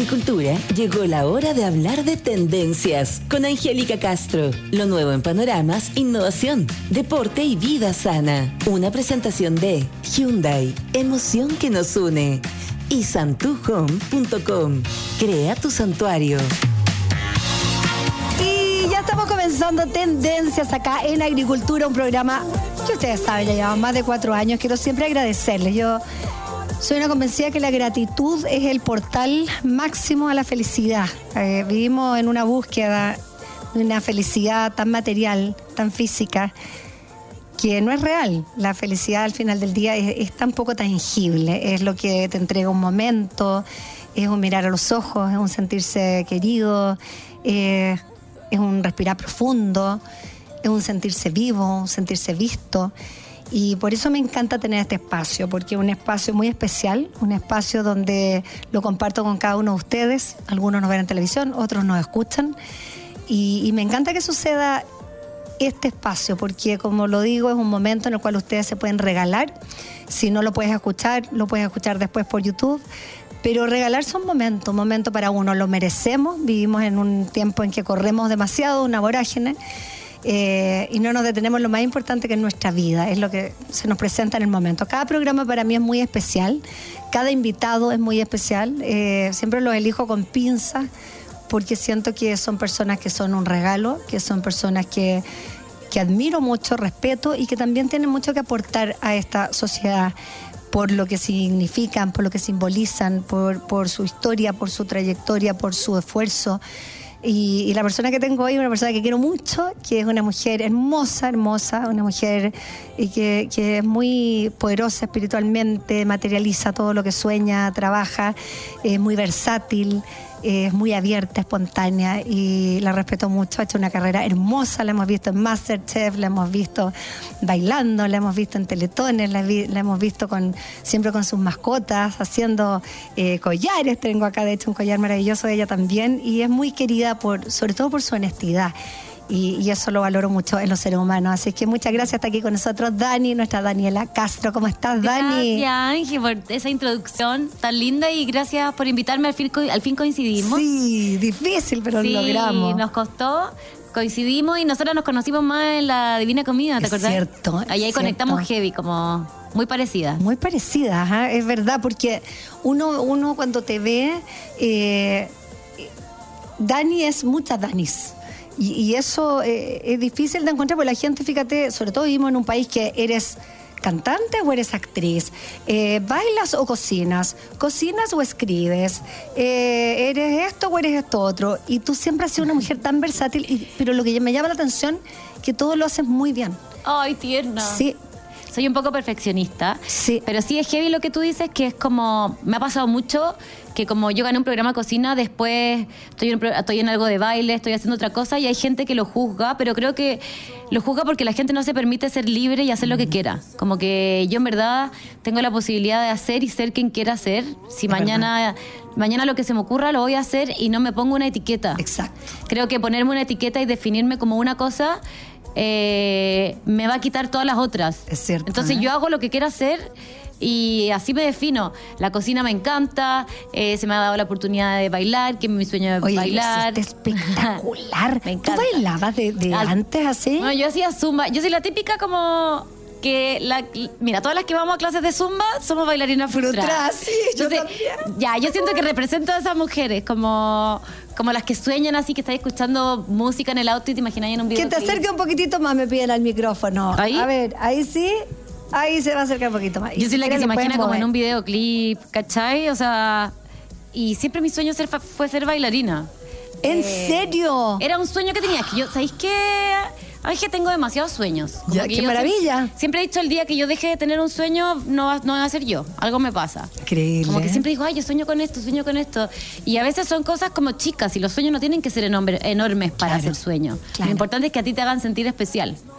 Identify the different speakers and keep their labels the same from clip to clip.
Speaker 1: agricultura, llegó la hora de hablar de tendencias con Angélica Castro. Lo nuevo en panoramas, innovación, deporte y vida sana. Una presentación de Hyundai, emoción que nos une. Y santuhome.com. Crea tu santuario.
Speaker 2: Y ya estamos comenzando Tendencias acá en Agricultura, un programa que ustedes saben, ya llevamos más de 4 años. Quiero siempre agradecerles. Yo soy una convencida que la gratitud es el portal máximo a la felicidad. Vivimos en una búsqueda de una felicidad tan material, tan física, que no es real. La felicidad al final del día es tan poco tangible. Es lo que te entrega un momento, es un mirar a los ojos, es un sentirse querido, es un respirar profundo, es un sentirse vivo, un sentirse visto. Y por eso me encanta tener este espacio, porque es un espacio muy especial, un espacio donde lo comparto con cada uno de ustedes. Algunos nos ven en televisión, otros nos escuchan. Y me encanta que suceda este espacio, porque como lo digo, es un momento en el cual ustedes se pueden regalar. Si no lo puedes escuchar después por YouTube. Pero regalarse un momento para uno, lo merecemos. Vivimos en un tiempo en que corremos demasiado, una vorágine. Y no nos detenemos en lo más importante que es nuestra vida, es lo que se nos presenta en el momento. Cada programa para mí es muy especial, cada invitado es muy especial, siempre los elijo con pinzas porque siento que son personas que son un regalo, que son personas que admiro mucho, respeto y que también tienen mucho que aportar a esta sociedad por lo que significan, por lo que simbolizan, por su historia, por su trayectoria, por su esfuerzo. Y la persona que tengo hoy es una persona que quiero mucho, que es una mujer hermosa, una mujer que es muy poderosa espiritualmente, materializa todo lo que sueña, trabaja, es muy versátil, es muy abierta, espontánea y la respeto mucho. Ha hecho una carrera hermosa, la hemos visto en Masterchef, la hemos visto bailando, la hemos visto en teletones, la hemos visto siempre con sus mascotas, haciendo collares. Tengo acá de hecho un collar maravilloso de ella también y es muy querida sobre todo por su honestidad. Y eso lo valoro mucho en los seres humanos. Así que muchas gracias, está aquí con nosotros Dani, nuestra Daniela Castro. ¿Cómo estás, Dani?
Speaker 3: Gracias, Angie, por esa introducción tan linda y gracias por invitarme. Al fin coincidimos.
Speaker 2: Sí, difícil, pero lo logramos.
Speaker 3: Sí, nos costó, coincidimos y nosotros nos conocimos más en la Divina Comida, ¿te acordás?
Speaker 2: Cierto.
Speaker 3: Ahí conectamos heavy, como muy parecida.
Speaker 2: Muy parecida, ajá, es verdad, porque uno cuando te ve, Dani es muchas Danis. Y eso es difícil de encontrar porque la gente, fíjate, sobre todo vivimos en un país que eres cantante o eres actriz, bailas o cocinas o escribes, eres esto o eres esto otro. Y tú siempre has sido una mujer tan versátil, pero lo que me llama la atención que todo lo haces muy bien.
Speaker 3: Ay, tierna.
Speaker 2: Sí.
Speaker 3: Soy un poco perfeccionista,
Speaker 2: sí.
Speaker 3: Pero sí es heavy lo que tú dices, que es como, me ha pasado mucho que como yo gané un programa de cocina, después estoy en algo de baile, estoy haciendo otra cosa y hay gente que lo juzga, pero creo que lo juzga porque la gente no se permite ser libre y hacer lo que quiera. Como que yo en verdad tengo la posibilidad de hacer y ser quien quiera ser. Si mañana lo que se me ocurra lo voy a hacer y no me pongo una etiqueta.
Speaker 2: Exacto.
Speaker 3: Creo que ponerme una etiqueta y definirme como una cosa me va a quitar todas las otras.
Speaker 2: Es cierto.
Speaker 3: Entonces yo hago lo que quiero hacer y así me defino. La cocina me encanta, se me ha dado la oportunidad de bailar, que es mi sueño de bailar.
Speaker 2: Es espectacular.
Speaker 3: Me encanta.
Speaker 2: ¿Tú bailabas de antes así?
Speaker 3: No, yo hacía zumba. Yo soy la típica como que mira, todas las que vamos a clases de zumba somos bailarinas frustradas.
Speaker 2: Sí, yo también.
Speaker 3: Ya, yo siento que represento a esas mujeres como las que sueñan así, que estás escuchando música en el auto y te imaginas en un video.
Speaker 2: Que te acerque un poquitito más, me piden al micrófono.
Speaker 3: ¿Ahí?
Speaker 2: A ver, ahí sí. Ahí se va a acercar un poquito más.
Speaker 3: Yo soy la que se imagina como en un videoclip, ¿cachai? O sea, y siempre mi sueño fue ser bailarina.
Speaker 2: ¿En serio?
Speaker 3: Era un sueño que tenía, que yo, ¿sabéis qué? Ay, que tengo demasiados sueños. Como
Speaker 2: Ya,
Speaker 3: que
Speaker 2: qué maravilla.
Speaker 3: Siempre he dicho, el día que yo deje de tener un sueño, no va a ser yo. Algo me pasa.
Speaker 2: Increíble.
Speaker 3: Como que siempre digo, ay, yo sueño con esto. Y a veces son cosas como chicas y los sueños no tienen que ser enormes para hacer sueños.
Speaker 2: Claro.
Speaker 3: Lo importante es que a ti te hagan sentir especial.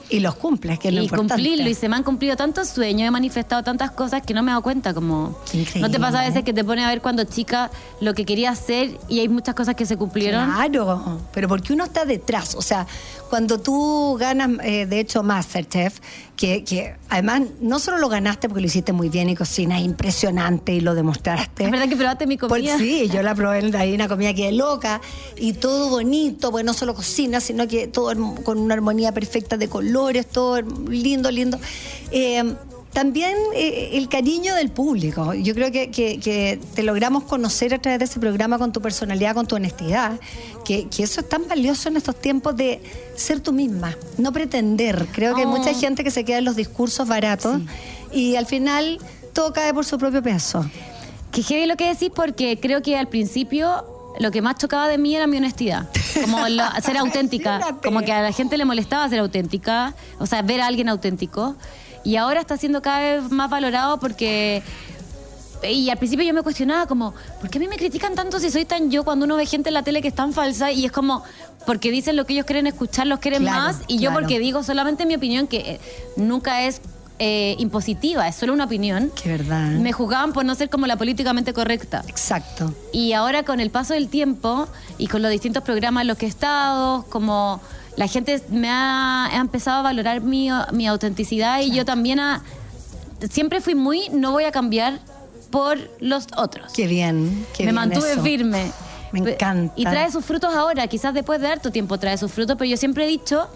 Speaker 2: Y los cumples, que es lo importante.
Speaker 3: Y cumplirlo, y se me han cumplido tantos sueños, he manifestado tantas cosas que no me he dado cuenta, como...
Speaker 2: Qué increíble.
Speaker 3: ¿No te pasa a veces que te pones a ver cuando chica lo que quería hacer y hay muchas cosas que se cumplieron?
Speaker 2: Claro, pero porque uno está detrás, o sea, cuando tú ganas, de hecho, MasterChef, que además no solo lo ganaste porque lo hiciste muy bien y cocinas impresionante y lo demostraste.
Speaker 3: ¿Es verdad que probaste mi comida?
Speaker 2: Pues sí, yo la probé, ahí una comida que es loca y todo bonito, porque no solo cocina, sino que todo con una armonía perfecta de colores, todo lindo, lindo. También el cariño del público. Yo creo que te logramos conocer a través de ese programa con tu personalidad, con tu honestidad, que eso es tan valioso en estos tiempos de ser tú misma, no pretender. Creo que hay mucha gente que se queda en los discursos baratos y al final todo cae por su propio peso.
Speaker 3: Que heavy lo que decís, porque creo que al principio lo que más chocaba de mí era mi honestidad, como ser auténtica, como que a la gente le molestaba ser auténtica, o sea, ver a alguien auténtico. Y ahora está siendo cada vez más valorado porque... Y al principio yo me cuestionaba como, ¿por qué a mí me critican tanto si soy tan yo cuando uno ve gente en la tele que es tan falsa? Y es como, porque dicen lo que ellos quieren escuchar, los quieren más. Y yo porque digo solamente mi opinión, que nunca es impositiva, es solo una opinión.
Speaker 2: Qué verdad.
Speaker 3: Me juzgaban por no ser como la políticamente correcta.
Speaker 2: Exacto.
Speaker 3: Y ahora con el paso del tiempo y con los distintos programas en los que he estado, como... La gente ha empezado a valorar mi autenticidad y yo también siempre fui muy, no voy a cambiar por los otros.
Speaker 2: Qué bien, qué
Speaker 3: Me
Speaker 2: bien
Speaker 3: mantuve
Speaker 2: eso.
Speaker 3: firme.
Speaker 2: Me encanta.
Speaker 3: Y trae sus frutos ahora, quizás después de harto tiempo trae sus frutos, pero yo siempre he dicho,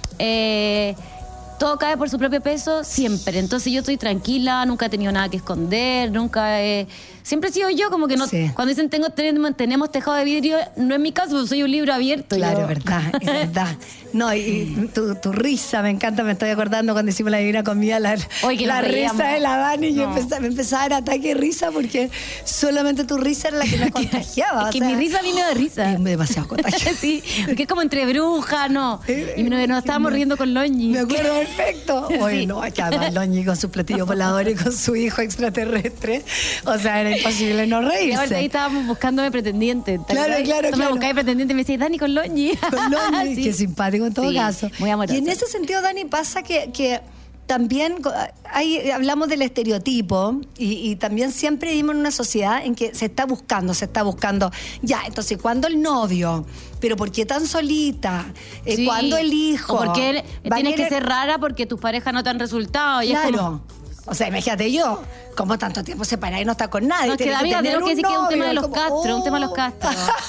Speaker 3: todo cae por su propio peso, siempre. Entonces yo estoy tranquila, nunca he tenido nada que esconder, nunca he... Siempre he sido yo, como que no...
Speaker 2: Sí.
Speaker 3: Cuando dicen tenemos tejado de vidrio, no es mi caso, soy un libro abierto.
Speaker 2: Claro,
Speaker 3: yo.
Speaker 2: es verdad. No, y tu risa, me encanta, me estoy acordando cuando hicimos la Divina Comida, la risa de la Dani, y me empezaba a dar ataque de risa porque solamente tu risa era la que me contagiaba.
Speaker 3: Es que mi risa a mí me da risa.
Speaker 2: Es demasiado contagiosa.
Speaker 3: Sí, porque es como entre brujas, ¿no? Y nos estábamos riendo con Loñi.
Speaker 2: Me acuerdo perfecto. Oye,
Speaker 3: Sí.
Speaker 2: no, que además Loñi con su platillo volador y con su hijo extraterrestre. O sea, era imposible no
Speaker 3: Y ahora ahí
Speaker 2: reírse.
Speaker 3: estábamos buscándome pretendiente.
Speaker 2: Claro.
Speaker 3: Me buscáis pretendiente y me decís, Dani, con Loñi.
Speaker 2: Con Loñi,
Speaker 3: Sí.
Speaker 2: qué simpático en todo
Speaker 3: Sí,
Speaker 2: caso.
Speaker 3: muy amoroso.
Speaker 2: Y en ese sentido, Dani, pasa que también hablamos del estereotipo y también siempre vivimos en una sociedad en que se está buscando, ya, entonces, ¿cuándo el novio? ¿Pero por qué tan solita?
Speaker 3: Sí.
Speaker 2: ¿Cuándo el hijo?
Speaker 3: O porque
Speaker 2: ¿Va a
Speaker 3: tienes que
Speaker 2: querer-
Speaker 3: ser rara porque tus parejas no te han resultado. Y es
Speaker 2: Claro.
Speaker 3: como,
Speaker 2: O sea, imagínate yo, como tanto tiempo separada y no está con nadie.
Speaker 3: no, es que
Speaker 2: Tienes
Speaker 3: amiga,
Speaker 2: tener
Speaker 3: tenemos que decir que es un tema
Speaker 2: novio,
Speaker 3: de los
Speaker 2: como,
Speaker 3: Castro, un tema de los
Speaker 2: oh.
Speaker 3: Castro.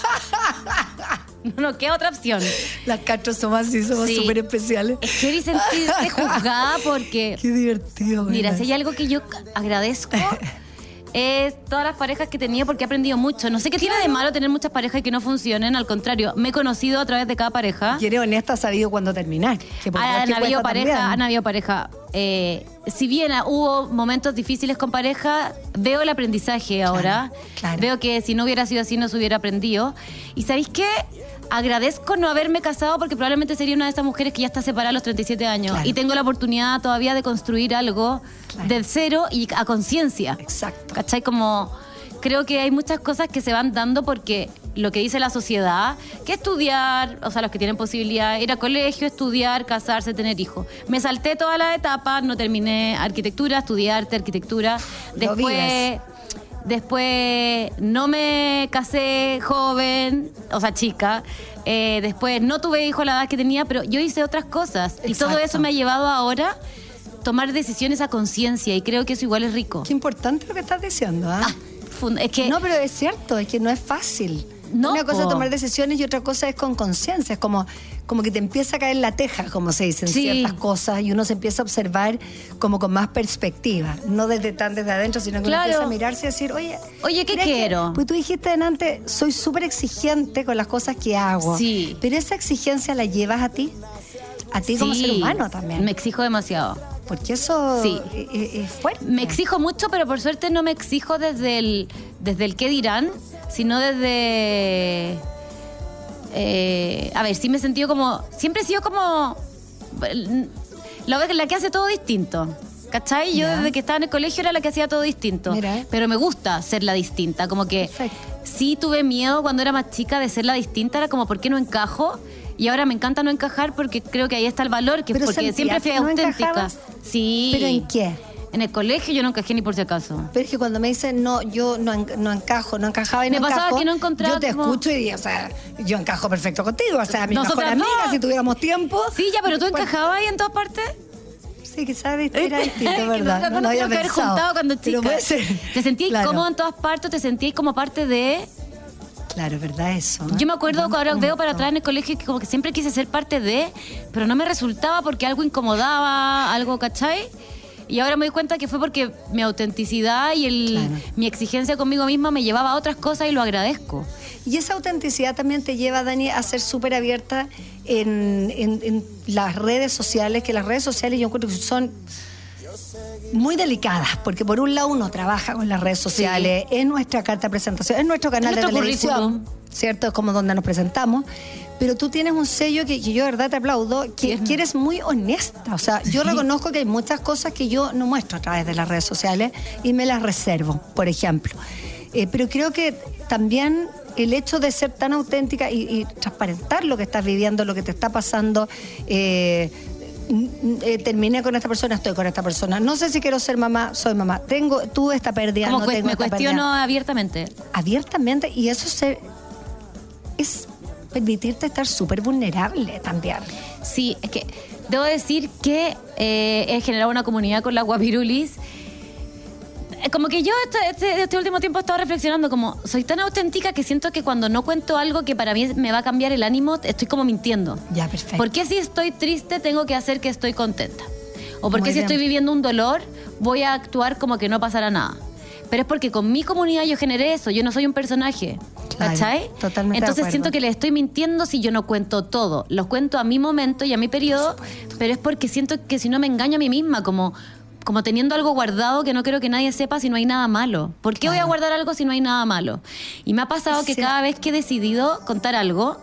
Speaker 3: No queda otra opción.
Speaker 2: Las Castro somos así, somos
Speaker 3: Sí.
Speaker 2: súper especiales.
Speaker 3: Es que sentirse juzgada porque...
Speaker 2: Qué divertido.
Speaker 3: Mira,
Speaker 2: ¿verdad?
Speaker 3: si hay algo que yo agradezco es todas las parejas que he tenido porque he aprendido mucho. No sé qué tiene de malo tener muchas parejas y que no funcionen, al contrario, me he conocido a través de cada pareja.
Speaker 2: Y eres honesta, has sabido cuándo terminar. Que por más
Speaker 3: Han
Speaker 2: que
Speaker 3: habido
Speaker 2: cuesta
Speaker 3: pareja,
Speaker 2: también.
Speaker 3: han habido pareja. Si bien hubo momentos difíciles con pareja, veo el aprendizaje ahora.
Speaker 2: claro.
Speaker 3: Veo que si no hubiera sido así no se hubiera aprendido. ¿Y sabéis qué? Agradezco no haberme casado porque probablemente sería una de esas mujeres que ya está separada a los 37 años.
Speaker 2: Claro.
Speaker 3: Y tengo la oportunidad todavía de construir algo
Speaker 2: Claro.
Speaker 3: del cero y a conciencia.
Speaker 2: Exacto.
Speaker 3: ¿Cachai? Como creo que hay muchas cosas que se van dando porque lo que dice la sociedad, que estudiar, o sea, los que tienen posibilidad, ir a colegio, estudiar, casarse, tener hijos. Me salté todas las etapas, no terminé arquitectura, estudié arte, arquitectura.
Speaker 2: Lo vives.
Speaker 3: Después no me casé joven, o sea, chica. Después no tuve hijo a la edad que tenía, pero yo hice otras cosas. Y todo
Speaker 2: Exacto.
Speaker 3: eso me ha llevado ahora tomar decisiones a conciencia y creo que eso igual es rico.
Speaker 2: Qué importante lo que estás diciendo, ¿ah?
Speaker 3: Es que
Speaker 2: No, pero es cierto, es que no es fácil.
Speaker 3: No,
Speaker 2: Una cosa es
Speaker 3: po.
Speaker 2: tomar decisiones y otra cosa es con conciencia. Es como que te empieza a caer la teja, como se dicen
Speaker 3: Sí.
Speaker 2: ciertas cosas, y uno se empieza a observar como con más perspectiva. No desde adentro, sino que
Speaker 3: Claro.
Speaker 2: uno empieza a mirarse y decir, oye,
Speaker 3: ¿qué
Speaker 2: ¿crees
Speaker 3: quiero?
Speaker 2: Pues tú dijiste delante, soy súper exigente con las cosas que hago.
Speaker 3: Sí.
Speaker 2: Pero esa exigencia la llevas a ti como
Speaker 3: Sí,
Speaker 2: ser humano también.
Speaker 3: me exijo demasiado.
Speaker 2: Porque eso
Speaker 3: Sí.
Speaker 2: es fuerte.
Speaker 3: Me exijo mucho, pero por suerte no me exijo desde el qué dirán, sino desde... a ver, sí me he sentido como... Siempre he sido como... La que hace todo distinto. ¿Cachai? Yo
Speaker 2: Ya.
Speaker 3: desde que estaba en el colegio era la que hacía todo distinto.
Speaker 2: Mira.
Speaker 3: Pero me gusta ser la distinta. Como que
Speaker 2: Perfecto.
Speaker 3: sí tuve miedo cuando era más chica de ser la distinta. Era como, ¿por qué no encajo? Y ahora me encanta no encajar porque creo que ahí está el valor, que
Speaker 2: Pero
Speaker 3: porque siempre fui
Speaker 2: ¿no
Speaker 3: auténtica.
Speaker 2: encajabas?
Speaker 3: Sí.
Speaker 2: ¿Pero en qué?
Speaker 3: En el colegio yo no encajé ni por si acaso.
Speaker 2: Pero es que cuando me dicen, no, yo no encajaba y
Speaker 3: Me
Speaker 2: no
Speaker 3: pasaba
Speaker 2: encajo,
Speaker 3: que no encontraba
Speaker 2: yo te
Speaker 3: como-
Speaker 2: escucho y, o sea, yo encajo perfecto contigo. O sea, mi mejor
Speaker 3: Nosotras
Speaker 2: amiga,
Speaker 3: no.
Speaker 2: si tuviéramos tiempo.
Speaker 3: Sí, ya, pero tú
Speaker 2: Bueno,
Speaker 3: encajabas ahí en todas partes.
Speaker 2: Sí, quizás era distinto,
Speaker 3: Que
Speaker 2: ¿verdad?
Speaker 3: no
Speaker 2: lo había
Speaker 3: tenemos que haber
Speaker 2: pensado.
Speaker 3: juntado cuando
Speaker 2: Pero
Speaker 3: chica.
Speaker 2: puede ser.
Speaker 3: Te sentías
Speaker 2: Claro.
Speaker 3: cómodo en todas partes, te sentías como parte de...
Speaker 2: Claro, ¿verdad eso?
Speaker 3: Yo me acuerdo
Speaker 2: Buen
Speaker 3: que ahora veo para
Speaker 2: punto.
Speaker 3: atrás en el colegio que como que siempre quise ser parte de, pero no me resultaba porque algo incomodaba, algo, ¿cachai? Y ahora me doy cuenta que fue porque mi autenticidad y
Speaker 2: Claro.
Speaker 3: mi exigencia conmigo misma me llevaba a otras cosas y lo agradezco.
Speaker 2: Y esa autenticidad también te lleva, Dani, a ser súper abierta en las redes sociales, que las redes sociales yo encuentro que son muy delicadas, porque por un lado uno trabaja con las redes sociales, es nuestra carta de presentación, es nuestro canal
Speaker 3: Es
Speaker 2: de
Speaker 3: nuestro
Speaker 2: televisión,
Speaker 3: currículum.
Speaker 2: ¿cierto? Es como donde nos presentamos, pero tú tienes un sello que yo de verdad te aplaudo, que eres muy honesta, o sea, yo reconozco que hay muchas cosas que yo no muestro a través de las redes sociales y me las reservo, por ejemplo. Pero creo que también el hecho de ser tan auténtica y transparentar lo que estás viviendo, lo que te está pasando, terminé con esta persona, estoy con esta persona, no sé si quiero ser mamá, soy mamá, tuve esta pérdida,
Speaker 3: Como
Speaker 2: no tengo
Speaker 3: me
Speaker 2: esta
Speaker 3: cuestiono
Speaker 2: pérdida.
Speaker 3: abiertamente.
Speaker 2: Abiertamente, y eso es permitirte estar súper vulnerable también.
Speaker 3: Sí, es que debo decir que he generado una comunidad con las guapirulis. Como que yo este último tiempo he estado reflexionando como soy tan auténtica que siento que cuando no cuento algo que para mí me va a cambiar el ánimo, estoy como mintiendo.
Speaker 2: Ya, perfecto.
Speaker 3: ¿Por qué si estoy triste tengo que hacer que estoy contenta? ¿O por
Speaker 2: Muy
Speaker 3: qué si
Speaker 2: bien.
Speaker 3: estoy viviendo un dolor voy a actuar como que no pasará nada? Pero es porque con mi comunidad yo generé eso, yo no soy un personaje,
Speaker 2: Claro,
Speaker 3: ¿cachai?
Speaker 2: totalmente de
Speaker 3: Entonces
Speaker 2: acuerdo.
Speaker 3: siento que le estoy mintiendo si yo no cuento todo. Los cuento a mi momento y a mi periodo, pero es porque siento que si no me engaño a mí misma, como teniendo algo guardado que no quiero que nadie sepa si no hay nada malo. ¿Por qué voy a
Speaker 2: Claro.
Speaker 3: guardar algo si no hay nada malo? Y me ha pasado que
Speaker 2: Sí.
Speaker 3: cada vez que he decidido contar algo,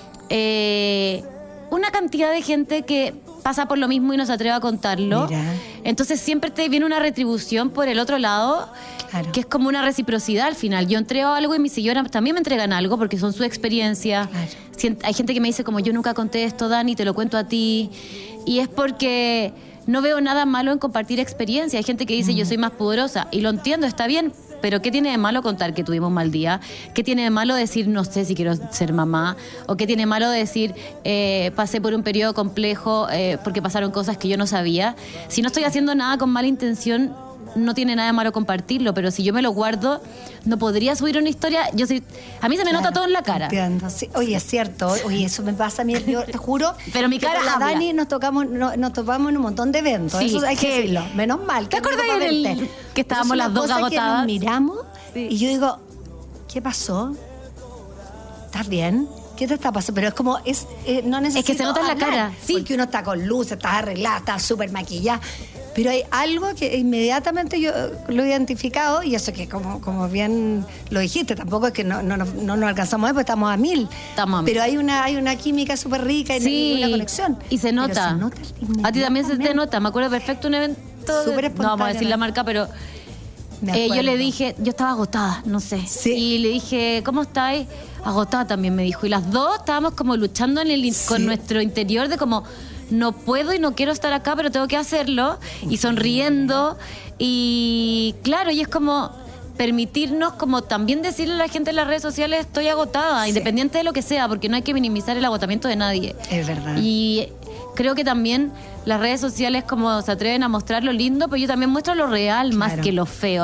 Speaker 3: una cantidad de gente que pasa por lo mismo y no se atreve a contarlo.
Speaker 2: Mira.
Speaker 3: Entonces siempre te viene una retribución por el otro lado,
Speaker 2: Claro.
Speaker 3: que es como una reciprocidad al final. Yo entrego algo y mis seguidoras también me entregan algo porque son su experiencia.
Speaker 2: Claro.
Speaker 3: Hay gente que me dice como yo nunca conté esto, Dani, te lo cuento a ti. Y es porque no veo nada malo en compartir experiencia. Hay gente que dice yo soy más pudorosa y lo entiendo, está bien. Pero ¿qué tiene de malo contar que tuvimos un mal día? ¿Qué tiene de malo decir no sé si quiero ser mamá? ¿O qué tiene de malo decir pasé por un periodo complejo porque pasaron cosas que yo no sabía? Si no estoy haciendo nada con mala intención, no tiene nada de malo compartirlo. Pero si yo me lo guardo, no podría subir una historia. A mí se me nota todo en la cara.
Speaker 2: Entiendo. Sí. Oye, es cierto. Oye, eso me pasa a mí, yo te juro.
Speaker 3: Pero mi
Speaker 2: que
Speaker 3: cara
Speaker 2: con la
Speaker 3: habla.
Speaker 2: Dani nos topamos en un montón de eventos.
Speaker 3: Sí,
Speaker 2: Eso hay que
Speaker 3: que-
Speaker 2: decirlo. Menos mal.
Speaker 3: ¿Te acuerdas
Speaker 2: amigo para
Speaker 3: en el-
Speaker 2: verte?
Speaker 3: que estábamos
Speaker 2: Es una
Speaker 3: las dos
Speaker 2: cosa que
Speaker 3: agotadas?
Speaker 2: nos miramos
Speaker 3: Sí.
Speaker 2: y yo digo, ¿qué pasó? ¿Estás bien? ¿Qué te está pasando? Pero es como, no necesito
Speaker 3: se nota en la
Speaker 2: hablar,
Speaker 3: cara, sí.
Speaker 2: Porque uno está con luces, está arreglada, está súper maquillada. Pero hay algo que inmediatamente yo lo he identificado, y eso que como bien lo dijiste, tampoco es que no nos alcanzamos a ver, porque estamos a 1000.
Speaker 3: Estamos a 1000.
Speaker 2: Pero hay una química súper rica y una conexión.
Speaker 3: Y se
Speaker 2: Pero
Speaker 3: nota. A ti también se te nota. Me acuerdo perfecto un evento.
Speaker 2: Súper
Speaker 3: No vamos a decir
Speaker 2: espontáneo.
Speaker 3: la marca, pero
Speaker 2: Me
Speaker 3: yo
Speaker 2: acuerdo.
Speaker 3: le dije, yo estaba agotada, no sé.
Speaker 2: Sí.
Speaker 3: Y le dije, ¿cómo estáis? Agotada también me dijo. Y las dos estábamos como luchando con nuestro interior de como, no puedo y no quiero estar acá, pero tengo que hacerlo. Y sonriendo. Y claro, y es como permitirnos como también decirle a la gente en las redes sociales estoy agotada,
Speaker 2: Sí.
Speaker 3: independiente de lo que sea, porque no hay que minimizar el agotamiento de nadie.
Speaker 2: Es verdad.
Speaker 3: Y creo que también las redes sociales como se atreven a mostrar lo lindo, pero yo también muestro lo real más
Speaker 2: Claro.
Speaker 3: que lo feo.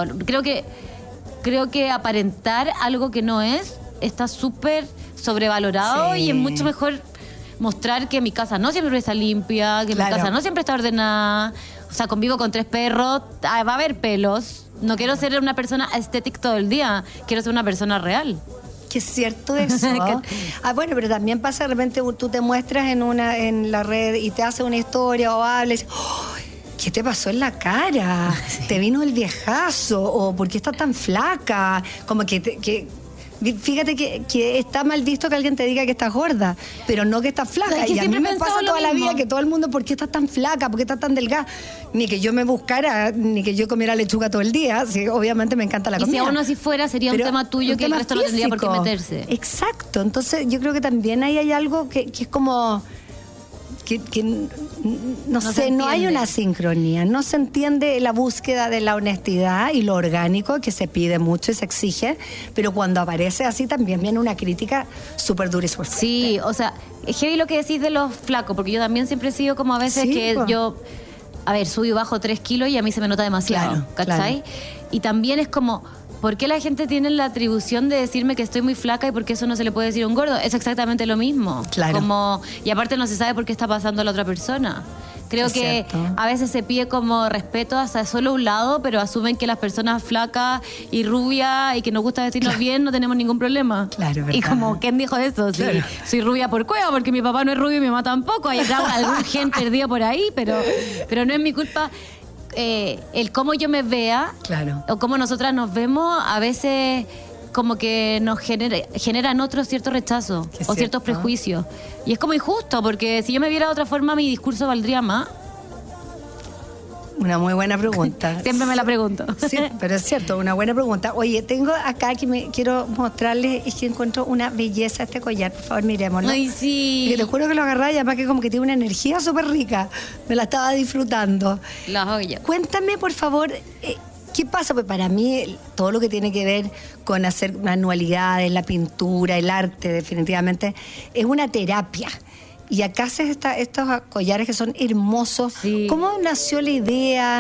Speaker 3: Creo que aparentar algo que no es está súper sobrevalorado
Speaker 2: Sí.
Speaker 3: y es mucho mejor mostrar que mi casa no siempre está limpia, que
Speaker 2: Claro.
Speaker 3: mi casa no siempre está ordenada. O sea, convivo con 3 perros, va a haber pelos. No quiero ser una persona estética todo el día, quiero ser una persona real.
Speaker 2: Que es cierto eso. Bueno, pero también pasa de repente tú te muestras en la red y te hace una historia o hablas. ¡Ay! ¿Qué te pasó en la cara? ¿Te vino el viejazo? ¿O por qué estás tan flaca? Como que Fíjate que está mal visto que alguien te diga que estás gorda, pero no que estás flaca.
Speaker 3: Que
Speaker 2: y a mí me pasa toda la vida
Speaker 3: mismo.
Speaker 2: que todo el mundo, ¿por qué estás tan flaca? ¿Por qué estás tan delgada? Ni que yo me buscara, ni que yo comiera lechuga todo el día. Sí, obviamente me encanta la comida.
Speaker 3: Y si aún así fuera, sería un tema tuyo que el resto no tendría por qué meterse.
Speaker 2: Exacto. Entonces yo creo que también ahí hay algo que es como... Que no sé, no hay una sincronía, no se entiende la búsqueda de la honestidad y lo orgánico que se pide mucho y se exige, pero cuando aparece así también viene una crítica súper dura y súper fuerte.
Speaker 3: Sí, o sea, es heavy lo que decís de los flacos, porque yo también siempre he sido como a veces yo, a ver, subo y bajo 3 kilos y a mí se me nota demasiado,
Speaker 2: Claro,
Speaker 3: ¿cachai?
Speaker 2: claro.
Speaker 3: Y también es como... ¿Por qué la gente tiene la atribución de decirme que estoy muy flaca y por qué eso no se le puede decir a un gordo? Es exactamente lo mismo.
Speaker 2: Claro.
Speaker 3: Y aparte no se sabe por qué está pasando a la otra persona. Creo
Speaker 2: Es
Speaker 3: que
Speaker 2: cierto.
Speaker 3: a veces se pide como respeto hasta solo un lado, pero asumen que las personas flacas y rubias y que nos gusta vestirnos bien no tenemos ningún problema.
Speaker 2: Claro,
Speaker 3: y
Speaker 2: verdad.
Speaker 3: como, ¿quién dijo eso? Sí,
Speaker 2: Claro.
Speaker 3: soy rubia por cueva, porque mi papá no es rubio y mi mamá tampoco. Hay algún gen perdido por ahí, pero no es mi culpa. El cómo yo me vea,
Speaker 2: Claro.
Speaker 3: o cómo nosotras nos vemos, a veces como que nos generan otros ciertos rechazos
Speaker 2: Que es
Speaker 3: o ciertos
Speaker 2: cierto.
Speaker 3: prejuicios. Y es como injusto, porque si yo me viera de otra forma, mi discurso valdría más.
Speaker 2: Una muy buena pregunta.
Speaker 3: Siempre me la pregunto.
Speaker 2: Sí, pero es cierto, una buena pregunta. Oye, tengo acá que me quiero mostrarles, es que encuentro una belleza este collar. Por favor, miremoslo.
Speaker 3: Ay, sí.
Speaker 2: Y que te juro que lo agarré y además que como que tiene una energía súper rica. Me la estaba disfrutando.
Speaker 3: La joya.
Speaker 2: Cuéntame, por favor, ¿qué pasa? Pues para mí todo lo que tiene que ver con hacer manualidades, la pintura, el arte, definitivamente, es una terapia. Y acá haces estos collares que son hermosos.
Speaker 3: Sí.
Speaker 2: ¿Cómo nació la idea?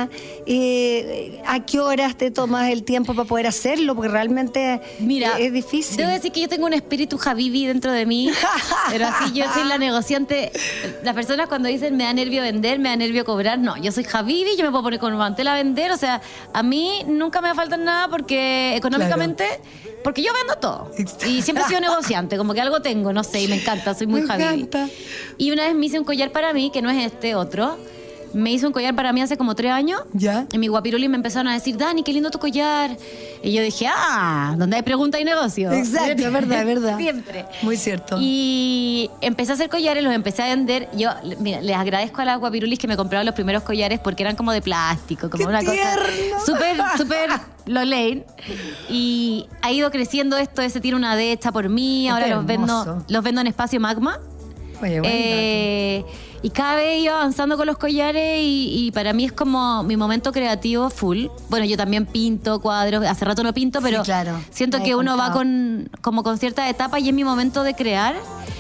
Speaker 2: ¿A qué horas te tomas el tiempo para poder hacerlo? Porque realmente
Speaker 3: Mira,
Speaker 2: es difícil.
Speaker 3: Debo decir que yo tengo un espíritu Habibi dentro de mí, pero así yo soy la negociante. Las personas cuando dicen me da nervio vender, me da nervio cobrar, no, yo soy Habibi, yo me puedo poner con un mantel a vender, o sea, a mí nunca me va a faltar nada porque económicamente, porque yo vendo todo. Y siempre he sido negociante, como que algo tengo, no sé, y me encanta, soy muy
Speaker 2: Me
Speaker 3: Habibi.
Speaker 2: encanta.
Speaker 3: Y una vez me hice un collar para mí, que no es este otro. Me hizo un collar para mí hace como 3 años.
Speaker 2: ¿Ya?
Speaker 3: Y mi guapiruli me empezaron a decir, Dani, qué lindo tu collar. Y yo dije, donde hay pregunta hay negocio.
Speaker 2: Exacto, es verdad, es verdad.
Speaker 3: Siempre.
Speaker 2: Muy cierto.
Speaker 3: Y empecé a hacer collares, los empecé a vender. Yo, mira, les agradezco a las guapirulis que me compraron los primeros collares porque eran como de plástico, como
Speaker 2: ¡Qué
Speaker 3: una
Speaker 2: tierno!
Speaker 3: cosa súper lo lane. Y ha ido creciendo esto, ese tiene una D hecha por mí. Ahora
Speaker 2: Qué
Speaker 3: los
Speaker 2: hermoso.
Speaker 3: vendo en Espacio Magma.
Speaker 2: Oye, bueno,
Speaker 3: Y cada vez iba avanzando con los collares y para mí es como mi momento creativo full. Bueno, yo también pinto cuadros, hace rato no pinto, pero
Speaker 2: Sí, claro.
Speaker 3: siento
Speaker 2: Me
Speaker 3: que
Speaker 2: has
Speaker 3: uno va
Speaker 2: contado.
Speaker 3: con ciertas etapas y es mi momento de crear.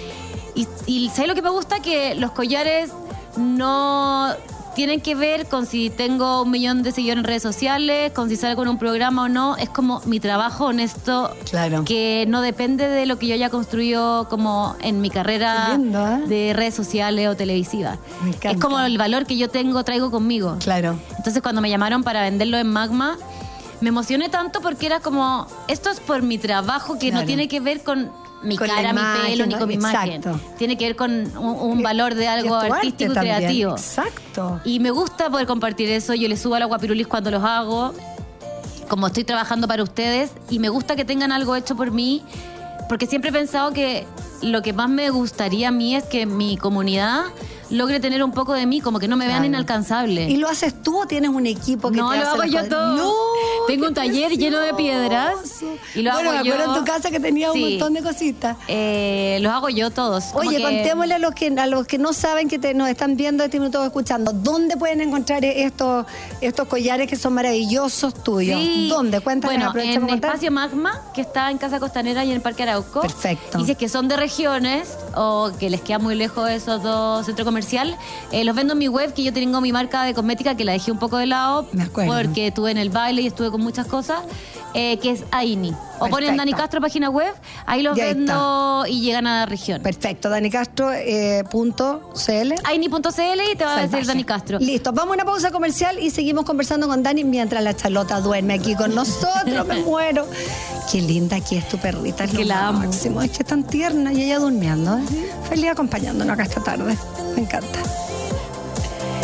Speaker 3: Y ¿sabes lo que me gusta? Que los collares no tienen que ver con si tengo 1 millón de seguidores en redes sociales, con si salgo en un programa o no. Es como mi trabajo honesto,
Speaker 2: Claro.
Speaker 3: que no depende de lo que yo haya construido como en mi carrera
Speaker 2: Qué lindo, ¿eh?
Speaker 3: de redes sociales o televisivas.
Speaker 2: Me encanta.
Speaker 3: Es como el valor que yo traigo conmigo.
Speaker 2: Claro.
Speaker 3: Entonces cuando me llamaron para venderlo en Magma, me emocioné tanto porque era como, esto es por mi trabajo que
Speaker 2: Claro.
Speaker 3: no tiene que ver con mi
Speaker 2: Con la
Speaker 3: cara, mi
Speaker 2: imagen,
Speaker 3: pelo, ni
Speaker 2: ¿no?
Speaker 3: con mi imagen.
Speaker 2: Exacto.
Speaker 3: Tiene que ver con un valor de algo
Speaker 2: Y es tu
Speaker 3: artístico y
Speaker 2: arte también.
Speaker 3: creativo.
Speaker 2: Exacto.
Speaker 3: Y me gusta poder compartir eso. Yo les subo a la guapirulis cuando los hago, como estoy trabajando para ustedes, y me gusta que tengan algo hecho por mí, porque siempre he pensado que lo que más me gustaría a mí es que mi comunidad logre tener un poco de mí, como que no me vean
Speaker 2: Claro.
Speaker 3: inalcanzable.
Speaker 2: ¿Y lo haces tú o tienes un equipo que
Speaker 3: No,
Speaker 2: te
Speaker 3: lo
Speaker 2: hace
Speaker 3: hago
Speaker 2: las
Speaker 3: yo
Speaker 2: cosas?
Speaker 3: todo.
Speaker 2: No,
Speaker 3: Tengo
Speaker 2: qué
Speaker 3: un taller lleno de piedras y lo
Speaker 2: bueno,
Speaker 3: hago
Speaker 2: me acuerdo
Speaker 3: yo.
Speaker 2: en tu casa que tenía un
Speaker 3: Sí.
Speaker 2: montón de cositas.
Speaker 3: Los hago yo todos. Como
Speaker 2: Oye,
Speaker 3: que-
Speaker 2: contémosle a los que no saben que nos están viendo este minuto escuchando, ¿dónde pueden encontrar estos collares que son maravillosos tuyos?
Speaker 3: Sí.
Speaker 2: ¿Dónde? Cuéntanos,
Speaker 3: Bueno,
Speaker 2: aprovechemos
Speaker 3: en
Speaker 2: a contar.
Speaker 3: Espacio Magma, que está en Casa Costanera y en el Parque Arauco.
Speaker 2: Perfecto.
Speaker 3: Y si es que son de regiones o que les queda muy lejos esos dos centros comerciales, los vendo en mi web, que yo tengo mi marca de cosmética que la dejé un poco de lado
Speaker 2: Me acuerdo.
Speaker 3: porque estuve en el baile y estuve con muchas cosas, que es Aini. O ponen
Speaker 2: Perfecto.
Speaker 3: Dani Castro página web, ahí los
Speaker 2: Y ahí
Speaker 3: vendo y llegan a la región.
Speaker 2: Perfecto, danicastro.cl.
Speaker 3: Aini.cl y te va a decir Dani Castro.
Speaker 2: Listo, vamos a una pausa comercial y seguimos conversando con Dani mientras la Charlota duerme aquí con nosotros. Me muero. Qué linda que es tu perrita, es
Speaker 3: Que
Speaker 2: lo
Speaker 3: la amo.
Speaker 2: máximo. Es que es tan tierna y ella durmiendo. Feliz acompañándonos acá esta tarde. Me encanta.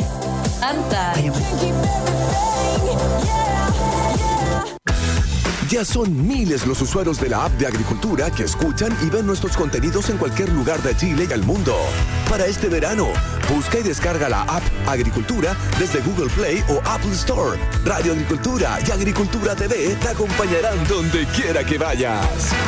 Speaker 3: Canta.
Speaker 2: Oye, bueno.
Speaker 4: Ya son miles los usuarios de la app de Agricultura que escuchan y ven nuestros contenidos en cualquier lugar de Chile y el mundo. Para este verano, busca y descarga la app Agricultura desde Google Play o Apple Store. Radio Agricultura y Agricultura TV te acompañarán donde quiera que vayas.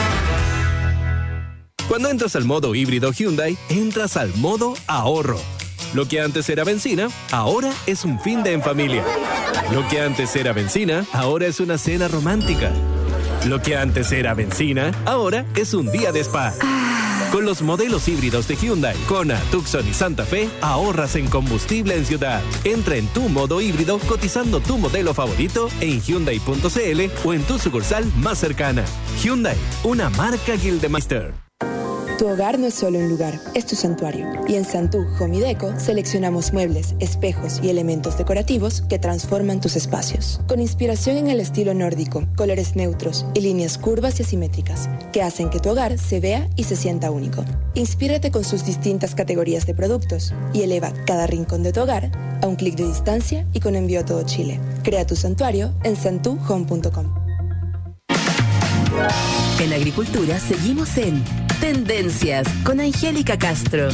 Speaker 5: Cuando entras al modo híbrido Hyundai, entras al modo ahorro. Lo que antes era benzina, ahora es un fin de en familia. Lo que antes era benzina, ahora es una cena romántica. Lo que antes era benzina, ahora es un día de spa. Con los modelos híbridos de Hyundai, Kona, Tucson y Santa Fe, ahorras en combustible en ciudad. Entra en tu modo híbrido cotizando tu modelo favorito en Hyundai.cl o en tu sucursal más cercana. Hyundai, una marca Gildemeister.
Speaker 6: Tu hogar no es solo un lugar, es tu santuario. Y en Santú Home y Deco seleccionamos muebles, espejos y elementos decorativos que transforman tus espacios. Con inspiración en el estilo nórdico, colores neutros y líneas curvas y asimétricas, que hacen que tu hogar se vea y se sienta único. Inspírate con sus distintas categorías de productos y eleva cada rincón de tu hogar a un clic de distancia y con envío a todo Chile. Crea tu santuario en santuhome.com.
Speaker 1: En Agricultura seguimos en Tendencias con Angélica Castro.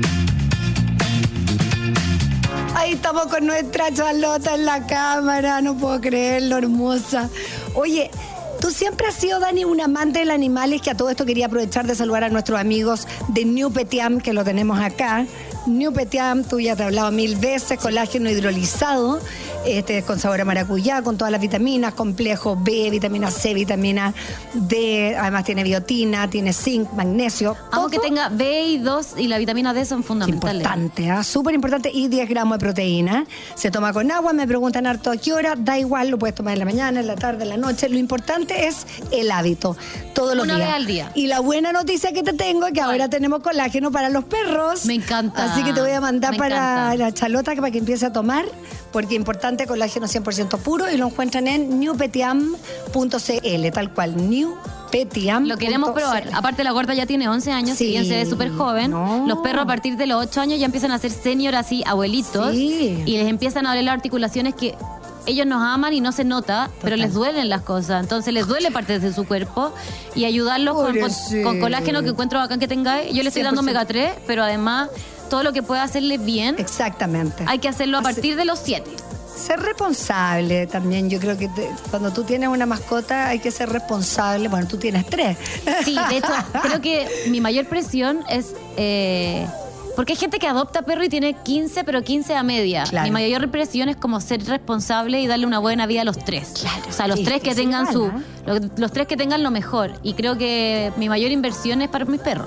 Speaker 2: Ahí estamos con nuestra Charlota en la cámara, no puedo creerlo, hermosa. Oye, tú siempre has sido, Dani, un amante del animal, y que a todo esto quería aprovechar de saludar a nuestros amigos de New Petiam, que lo tenemos acá. New Petiam, tú ya te he hablado 1000 veces, colágeno hidrolizado, con sabor a maracuyá, con todas las vitaminas, complejo B, vitamina C, vitamina D, además tiene biotina, tiene zinc, magnesio.
Speaker 3: Aunque tenga B y 2 y la vitamina D son fundamentales.
Speaker 2: Importante, súper importante, y 10 gramos de proteína. Se toma con agua, me preguntan harto a qué hora, da igual, lo puedes tomar en la mañana, en la tarde, en la noche. Lo importante es el hábito, todos los días.
Speaker 3: Una vez al día.
Speaker 2: Y la buena noticia que te tengo es que ahora tenemos colágeno para los perros.
Speaker 3: Me encanta.
Speaker 2: Así que te voy a mandar para la Charlota para que empiece a tomar, porque es importante, colágeno 100% puro, y lo encuentran en newpetiam.cl, tal cual, newpetiam.cl.
Speaker 3: Lo queremos probar. Aparte, la gorda ya tiene 11 años,
Speaker 2: sí,
Speaker 3: si bien se ve súper joven. No. Los perros a partir de los 8 años ya empiezan a ser senior, así, abuelitos. Sí. Y les empiezan a doler las articulaciones que ellos nos aman y no se nota, pero les duelen las cosas. Entonces les duele partes de su cuerpo, y ayudarlos con colágeno, que encuentro bacán que tengáis. Yo le estoy dando omega 3, pero además todo lo que pueda hacerle bien.
Speaker 2: Exactamente.
Speaker 3: Hay que hacerlo a partir de los 7.
Speaker 2: Ser responsable también. Yo creo que cuando tú tienes una mascota hay que ser responsable. Bueno, tú tienes 3.
Speaker 3: Sí, de hecho, creo que mi mayor presión es... porque hay gente que adopta perro y tiene 15, pero 15 a media. Claro. Mi mayor presión es como ser responsable y darle una buena vida a los 3. Claro. O sea, los 3 que tengan los 3 que tengan lo mejor. Y creo que mi mayor inversión es para mis perros.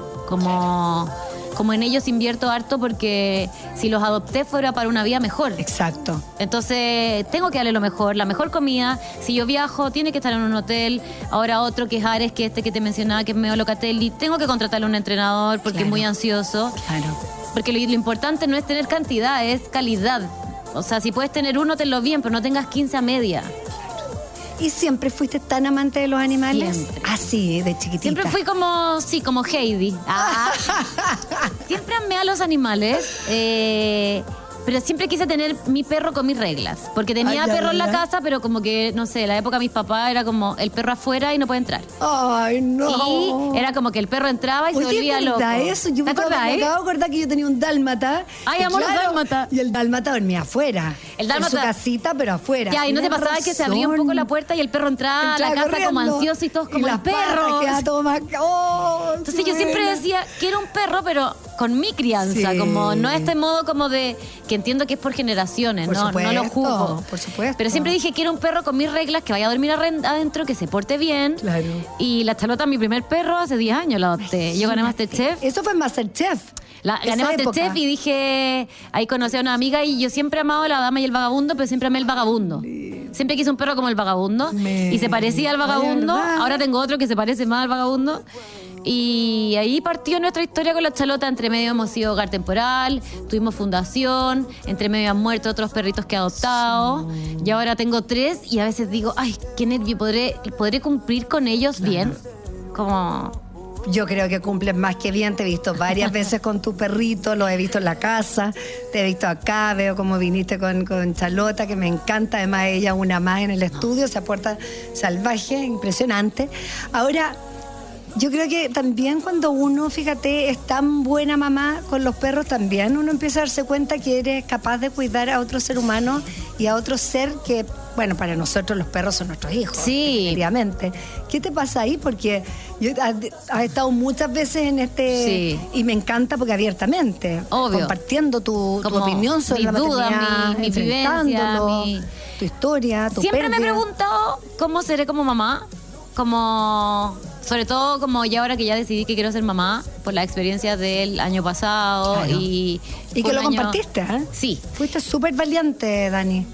Speaker 3: Como en ellos invierto harto, porque si los adopté fuera para una vida mejor.
Speaker 2: Exacto.
Speaker 3: Entonces tengo que darle lo mejor, la mejor comida. Si yo viajo, tiene que estar en un hotel. Ahora otro que es Ares, que que te mencionaba, que es medio Locatelli, tengo que contratarle a un entrenador porque es muy ansioso. Claro. Porque lo importante no es tener cantidad, es calidad. O sea, si puedes tener uno, tenlo bien, pero no tengas 15 a media.
Speaker 2: ¿Y siempre fuiste tan amante de los animales?
Speaker 3: Siempre.
Speaker 2: Ah, sí, de chiquitita.
Speaker 3: Siempre fui como Heidi. Siempre amé a los animales, pero siempre quise tener mi perro con mis reglas. Porque tenía perro en la casa, pero como que, no sé, la época de mis papás era como el perro afuera y no puede entrar.
Speaker 2: Ay, no.
Speaker 3: Y era como que el perro entraba y se volvía loco.
Speaker 2: Eso. Yo me acabo de acordar que yo tenía un dálmata.
Speaker 3: Ay, amo los dálmatas.
Speaker 2: Y el dálmata dormía afuera.
Speaker 3: El dálmata.
Speaker 2: En su casita, pero afuera.
Speaker 3: Ya, y no te pasaba que se abría un poco la puerta y el perro entraba a la casa corriendo, como ansioso y todos como el perro. Entonces yo siempre decía, quiero un perro, pero con mi crianza, sí. Como no este modo como de, que entiendo que es por generaciones, no lo juzgo.
Speaker 2: Por supuesto.
Speaker 3: Pero siempre dije, quiero un perro con mis reglas, que vaya a dormir adentro, que se porte bien.
Speaker 2: Claro.
Speaker 3: Y la Charlota, mi primer perro, hace 10 años la adopté. Yo gané Masterchef.
Speaker 2: Eso fue en Masterchef.
Speaker 3: Gané Masterchef y dije, ahí conocí a una amiga, y yo siempre he amado a La Dama y el Vagabundo, pero siempre amé el Vagabundo. Siempre quise un perro como el Vagabundo. Y se parecía al Vagabundo. Ahora tengo otro que se parece más al Vagabundo. Y ahí partió nuestra historia con la Charlota. Entre medio hemos sido hogar temporal, tuvimos fundación, entre medio han muerto otros perritos que he adoptado. Y ahora tengo 3 y a veces digo, ay, qué nervio, ¿podré cumplir con ellos bien? Como...
Speaker 2: Yo creo que cumples más que bien. Te he visto varias veces con tu perrito, lo he visto en la casa, te he visto acá, veo cómo viniste con Charlota, que me encanta. Además, ella una más en el estudio, se aporta salvaje, impresionante. Ahora, yo creo que también cuando uno, fíjate, es tan buena mamá con los perros, también uno empieza a darse cuenta que eres capaz de cuidar a otro ser humano y a otro ser que, bueno, para nosotros los perros son nuestros hijos.
Speaker 3: Sí.
Speaker 2: Definitivamente. ¿Qué te pasa ahí? Porque has estado muchas veces en este...
Speaker 3: Sí.
Speaker 2: Y me encanta porque abiertamente.
Speaker 3: Obvio.
Speaker 2: Compartiendo tu opinión sobre la
Speaker 3: mis dudas,
Speaker 2: maternidad,
Speaker 3: mi vivencia,
Speaker 2: enfrentándolo, tu historia, tu
Speaker 3: Siempre
Speaker 2: pérdida.
Speaker 3: me he preguntado cómo seré como mamá, como... Sobre todo como ya ahora que ya decidí que quiero ser mamá, por la experiencia del año pasado.
Speaker 2: Claro.
Speaker 3: Y
Speaker 2: que lo compartiste, ¿eh?
Speaker 3: Sí.
Speaker 2: Fuiste súper valiente, Dani.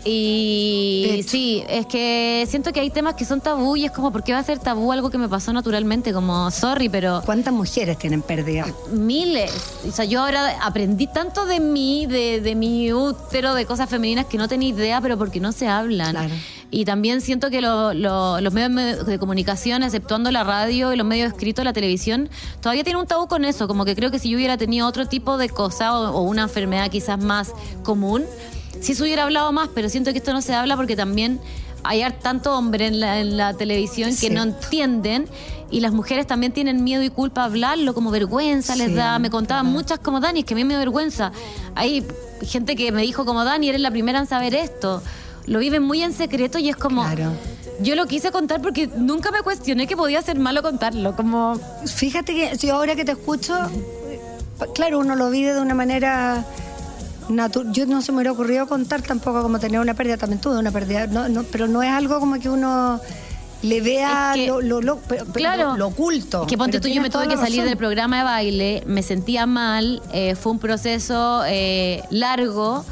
Speaker 3: Y sí, es que siento que hay temas que son tabú y es como, ¿por qué va a ser tabú algo que me pasó naturalmente? Como, sorry, pero...
Speaker 2: ¿Cuántas mujeres tienen pérdida?
Speaker 3: Miles. O sea, yo ahora aprendí tanto de mí, de mi útero, de cosas femeninas que no tenía idea, pero porque no se hablan.
Speaker 2: Claro.
Speaker 3: Y también siento que los medios de comunicación, exceptuando la radio y los medios escritos, la televisión, todavía tienen un tabú con eso. Como que creo que si yo hubiera tenido otro tipo de cosa o una enfermedad quizás más común, sí se hubiera hablado más, pero siento que esto no se habla porque también hay tanto hombre en la televisión que no entienden, y las mujeres también tienen miedo y culpa a hablarlo, como vergüenza les da. Me contaban muchas como Dani, es que a mí me da vergüenza. Hay gente que me dijo como Dani, eres la primera en saber esto. Lo viven muy en secreto y es como...
Speaker 2: Claro.
Speaker 3: Yo lo quise contar porque nunca me cuestioné que podía ser malo contarlo, como...
Speaker 2: Fíjate que yo ahora que te escucho, claro, uno lo vive de una manera natural. Yo no se me hubiera ocurrido contar tampoco como tener una pérdida, también tuve una pérdida, pero no es algo como que uno le vea
Speaker 3: es que, claro,
Speaker 2: lo oculto.
Speaker 3: Es que ponte tú, yo me tuve que salir del programa de baile, me sentía mal, fue un proceso largo.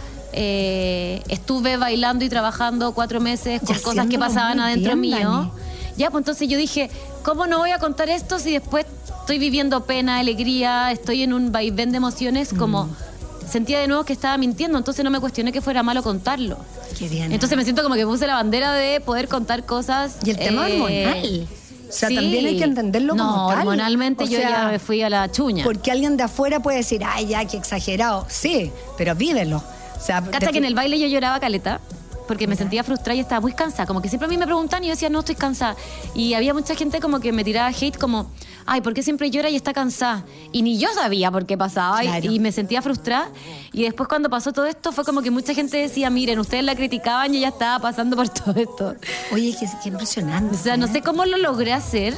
Speaker 3: Estuve bailando y trabajando 4 meses con cosas que pasaban adentro mío. Dani. Ya, pues entonces yo dije, ¿cómo no voy a contar esto si después estoy viviendo pena, alegría, estoy en un vaivén de emociones? Como sentía de nuevo que estaba mintiendo, entonces no me cuestioné que fuera malo contarlo.
Speaker 2: Qué bien.
Speaker 3: Entonces me siento como que puse la bandera de poder contar cosas.
Speaker 2: Y el tema hormonal. O sea, sí, también hay que entenderlo como tal.
Speaker 3: Hormonalmente yo ya me fui a la chuña.
Speaker 2: Porque alguien de afuera puede decir, ay, ya, qué exagerado. Sí, pero vívelo. O sea,
Speaker 3: cacha que en el baile yo lloraba caleta porque me sentía frustrada y estaba muy cansada. Como que siempre a mí me preguntan y yo decía, no, estoy cansada. Y había mucha gente como que me tiraba hate como, ay, ¿por qué siempre llora y está cansada? Y ni yo sabía por qué pasaba. Claro. Y me sentía frustrada. Y después cuando pasó todo esto fue como que mucha gente decía, miren, ustedes la criticaban y ella estaba pasando por todo esto.
Speaker 2: Oye, qué impresionante.
Speaker 3: O sea, no sé cómo lo logré hacer.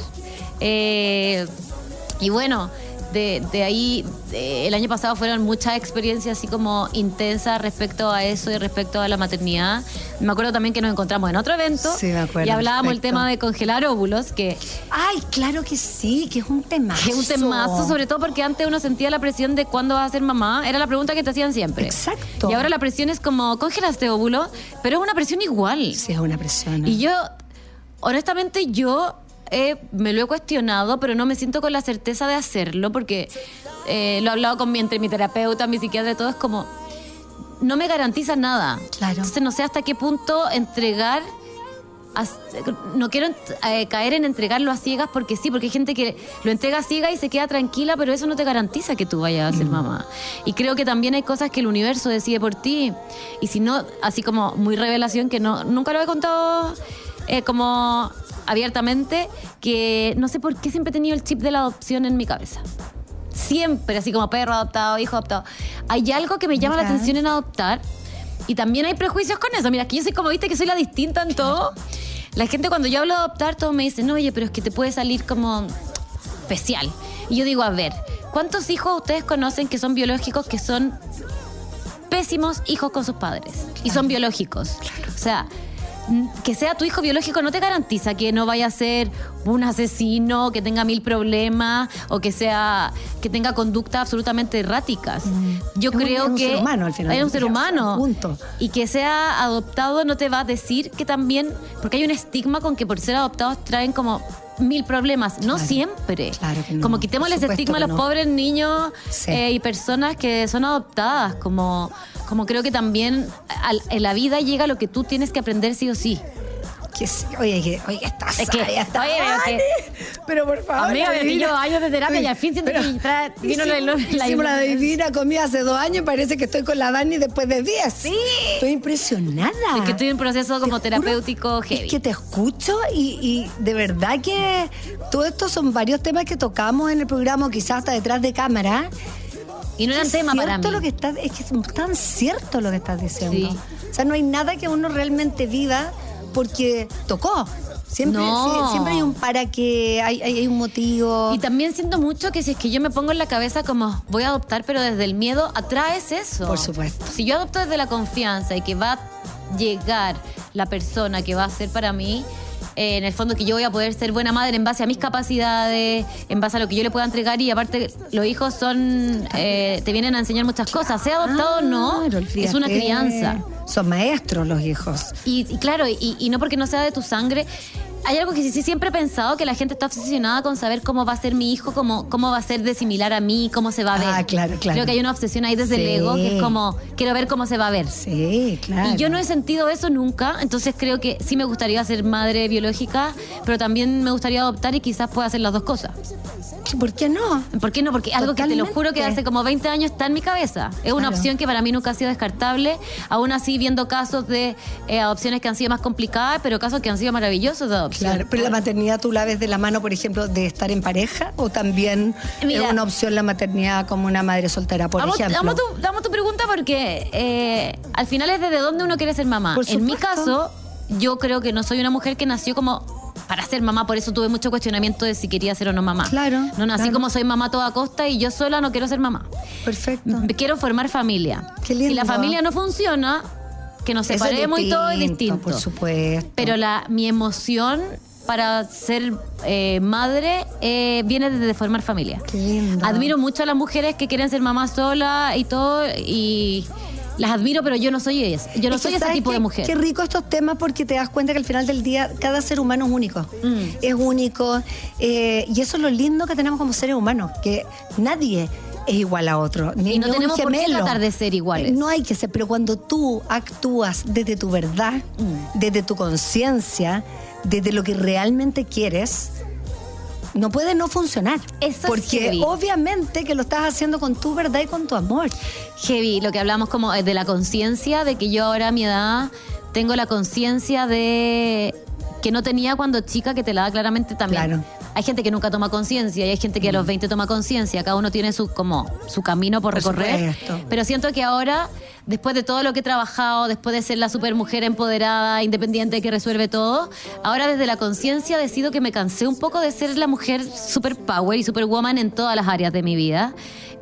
Speaker 3: Y bueno... De ahí, el año pasado fueron muchas experiencias así como intensas respecto a eso y respecto a la maternidad. Me acuerdo también que nos encontramos en otro evento,
Speaker 2: sí, me acuerdo,
Speaker 3: y hablábamos el tema de congelar óvulos, que...
Speaker 2: Ay, claro que sí, que es un temazo.
Speaker 3: Que es un temazo, sobre todo porque antes uno sentía la presión de cuándo vas a ser mamá, era la pregunta que te hacían siempre.
Speaker 2: Exacto.
Speaker 3: Y ahora la presión es como, congelaste óvulo, pero es una presión igual.
Speaker 2: Sí, es una presión.
Speaker 3: Y yo, honestamente, me lo he cuestionado, pero no me siento con la certeza de hacerlo porque lo he hablado entre mi terapeuta, mi psiquiatra, todo es como, no me garantiza nada.
Speaker 2: Claro.
Speaker 3: Entonces no sé hasta qué punto entregar, no quiero caer en entregarlo a ciegas porque sí, porque hay gente que lo entrega a ciegas y se queda tranquila, pero eso no te garantiza que tú vayas a ser mamá. Y creo que también hay cosas que el universo decide por ti. Y si no, así como muy revelación, que nunca lo he contado como abiertamente, que no sé por qué siempre he tenido el chip de la adopción en mi cabeza. Siempre, así como perro adoptado, hijo adoptado. Hay algo que me llama la atención en adoptar y también hay prejuicios con eso. Mira, que yo soy como, viste, que soy la distinta en todo. La gente cuando yo hablo de adoptar, todos me dicen, no, oye, pero es que te puede salir como especial. Y yo digo, a ver, ¿cuántos hijos ustedes conocen que son biológicos, que son pésimos hijos con sus padres? Claro. Y son biológicos. Claro. O sea... que sea tu hijo biológico no te garantiza que no vaya a ser un asesino, que tenga 1000 problemas o que tenga conductas absolutamente erráticas. Yo creo que
Speaker 2: es un ser humano al final.
Speaker 3: Es un ser humano.
Speaker 2: Punto.
Speaker 3: Y que sea adoptado no te va a decir que también, porque hay un estigma con que por ser adoptados traen como 1000 problemas. No siempre.
Speaker 2: Claro que no.
Speaker 3: Como quitémosle ese estigma a los pobres niños y personas que son adoptadas. Como creo que también en la vida llega lo que tú tienes que aprender sí o sí.
Speaker 2: Que sí, oye, estás
Speaker 3: Es que,
Speaker 2: está
Speaker 3: oye,
Speaker 2: pero por favor.
Speaker 3: amiga, me
Speaker 2: Divina.
Speaker 3: pilló años de terapia y al fin siento que vino
Speaker 2: hicimos la Divina comida hace 2 años y parece que estoy con la Dani después de 10.
Speaker 3: Sí.
Speaker 2: Estoy impresionada.
Speaker 3: Es que estoy en un proceso como
Speaker 2: Te juro,
Speaker 3: terapéutico heavy.
Speaker 2: Es que te escucho y de verdad que todo esto son varios temas que tocamos en el programa, quizás hasta detrás de cámara.
Speaker 3: Y no eran
Speaker 2: Es
Speaker 3: temas para mí.
Speaker 2: cierto lo que estás, es que es tan cierto lo que estás diciendo.
Speaker 3: Sí.
Speaker 2: O sea, no hay nada que uno realmente viva porque tocó. Siempre,
Speaker 3: No.
Speaker 2: siempre hay un para qué, hay un motivo.
Speaker 3: Y también siento mucho que si es que yo me pongo en la cabeza como voy a adoptar, pero desde el miedo, atraes eso.
Speaker 2: Por supuesto.
Speaker 3: Si yo adopto desde la confianza y que va a llegar la persona que va a ser para mí, en el fondo que yo voy a poder ser buena madre en base a mis capacidades, en base a lo que yo le pueda entregar, y aparte los hijos son te vienen a enseñar muchas cosas, sea adoptado o no,
Speaker 2: Claro,
Speaker 3: es una
Speaker 2: fíjate.
Speaker 3: crianza.
Speaker 2: Son maestros los hijos.
Speaker 3: Y claro, y no porque no sea de tu sangre. Hay algo que sí siempre he pensado, que la gente está obsesionada con saber cómo va a ser mi hijo, cómo va a ser de similar a mí, cómo se va a ver.
Speaker 2: Ah, claro.
Speaker 3: Creo que hay una obsesión ahí desde
Speaker 2: Sí.
Speaker 3: el ego, que es como, quiero ver cómo se va a ver.
Speaker 2: Sí, claro.
Speaker 3: Y yo no he sentido eso nunca, entonces creo que sí me gustaría ser madre biológica, pero también me gustaría adoptar y quizás pueda hacer las dos cosas.
Speaker 2: ¿Por qué no?
Speaker 3: ¿Por qué no? Porque algo que te lo juro que hace como 20 años está en mi cabeza. Es una
Speaker 2: Claro.
Speaker 3: opción que para mí nunca ha sido descartable, aún así viendo casos de adopciones que han sido más complicadas, pero casos que han sido maravillosos de adopción.
Speaker 2: Claro, pero la maternidad tú la ves de la mano, por ejemplo, de estar en pareja, o también
Speaker 3: Mira,
Speaker 2: es una opción la maternidad como una madre soltera, por ejemplo.
Speaker 3: Damos tu pregunta porque al final es desde dónde uno quiere ser mamá.
Speaker 2: Por
Speaker 3: En mi
Speaker 2: supuesto.
Speaker 3: caso, yo creo que no soy una mujer que nació como para ser mamá, por eso tuve mucho cuestionamiento de si quería ser o no mamá.
Speaker 2: Claro,
Speaker 3: No nací
Speaker 2: claro.
Speaker 3: como soy mamá a toda costa y yo sola no quiero ser mamá.
Speaker 2: Perfecto.
Speaker 3: Quiero formar familia.
Speaker 2: Qué lindo.
Speaker 3: Si la familia no funciona, que nos
Speaker 2: Eso es
Speaker 3: separemos y todo es distinto.
Speaker 2: Por supuesto.
Speaker 3: Pero mi emoción para ser madre viene desde formar familia.
Speaker 2: Qué lindo.
Speaker 3: Admiro mucho a las mujeres que quieren ser mamás sola y todo, y las admiro, pero yo no soy ellas. Yo no
Speaker 2: Es que
Speaker 3: soy ese
Speaker 2: ¿sabes
Speaker 3: tipo
Speaker 2: qué?
Speaker 3: de mujer.
Speaker 2: Qué rico estos temas, porque te das cuenta que al final del día cada ser humano es único. Es único. Y eso es lo lindo que tenemos como seres humanos, que nadie es igual a otro. Ni
Speaker 3: Y no
Speaker 2: un
Speaker 3: tenemos por qué
Speaker 2: gemelo.
Speaker 3: tratar de ser iguales.
Speaker 2: No hay que ser, pero cuando tú actúas desde tu verdad, desde tu conciencia, desde lo que realmente quieres, no puede no funcionar.
Speaker 3: Eso es
Speaker 2: porque
Speaker 3: heavy.
Speaker 2: obviamente que lo estás haciendo con tu verdad y con tu amor.
Speaker 3: Heavy, lo que hablamos como de la conciencia, de que yo ahora a mi edad tengo la conciencia de que no tenía cuando chica, que te la da claramente también.
Speaker 2: Claro.
Speaker 3: Hay gente que nunca toma conciencia y hay gente que a los 20 toma conciencia. Cada uno tiene su camino por recorrer.
Speaker 2: supuesto.
Speaker 3: Pero siento que ahora, después de todo lo que he trabajado, después de ser la supermujer empoderada, independiente, que resuelve todo, ahora desde la conciencia decido que me cansé un poco de ser la mujer super power y superwoman en todas las áreas de mi vida.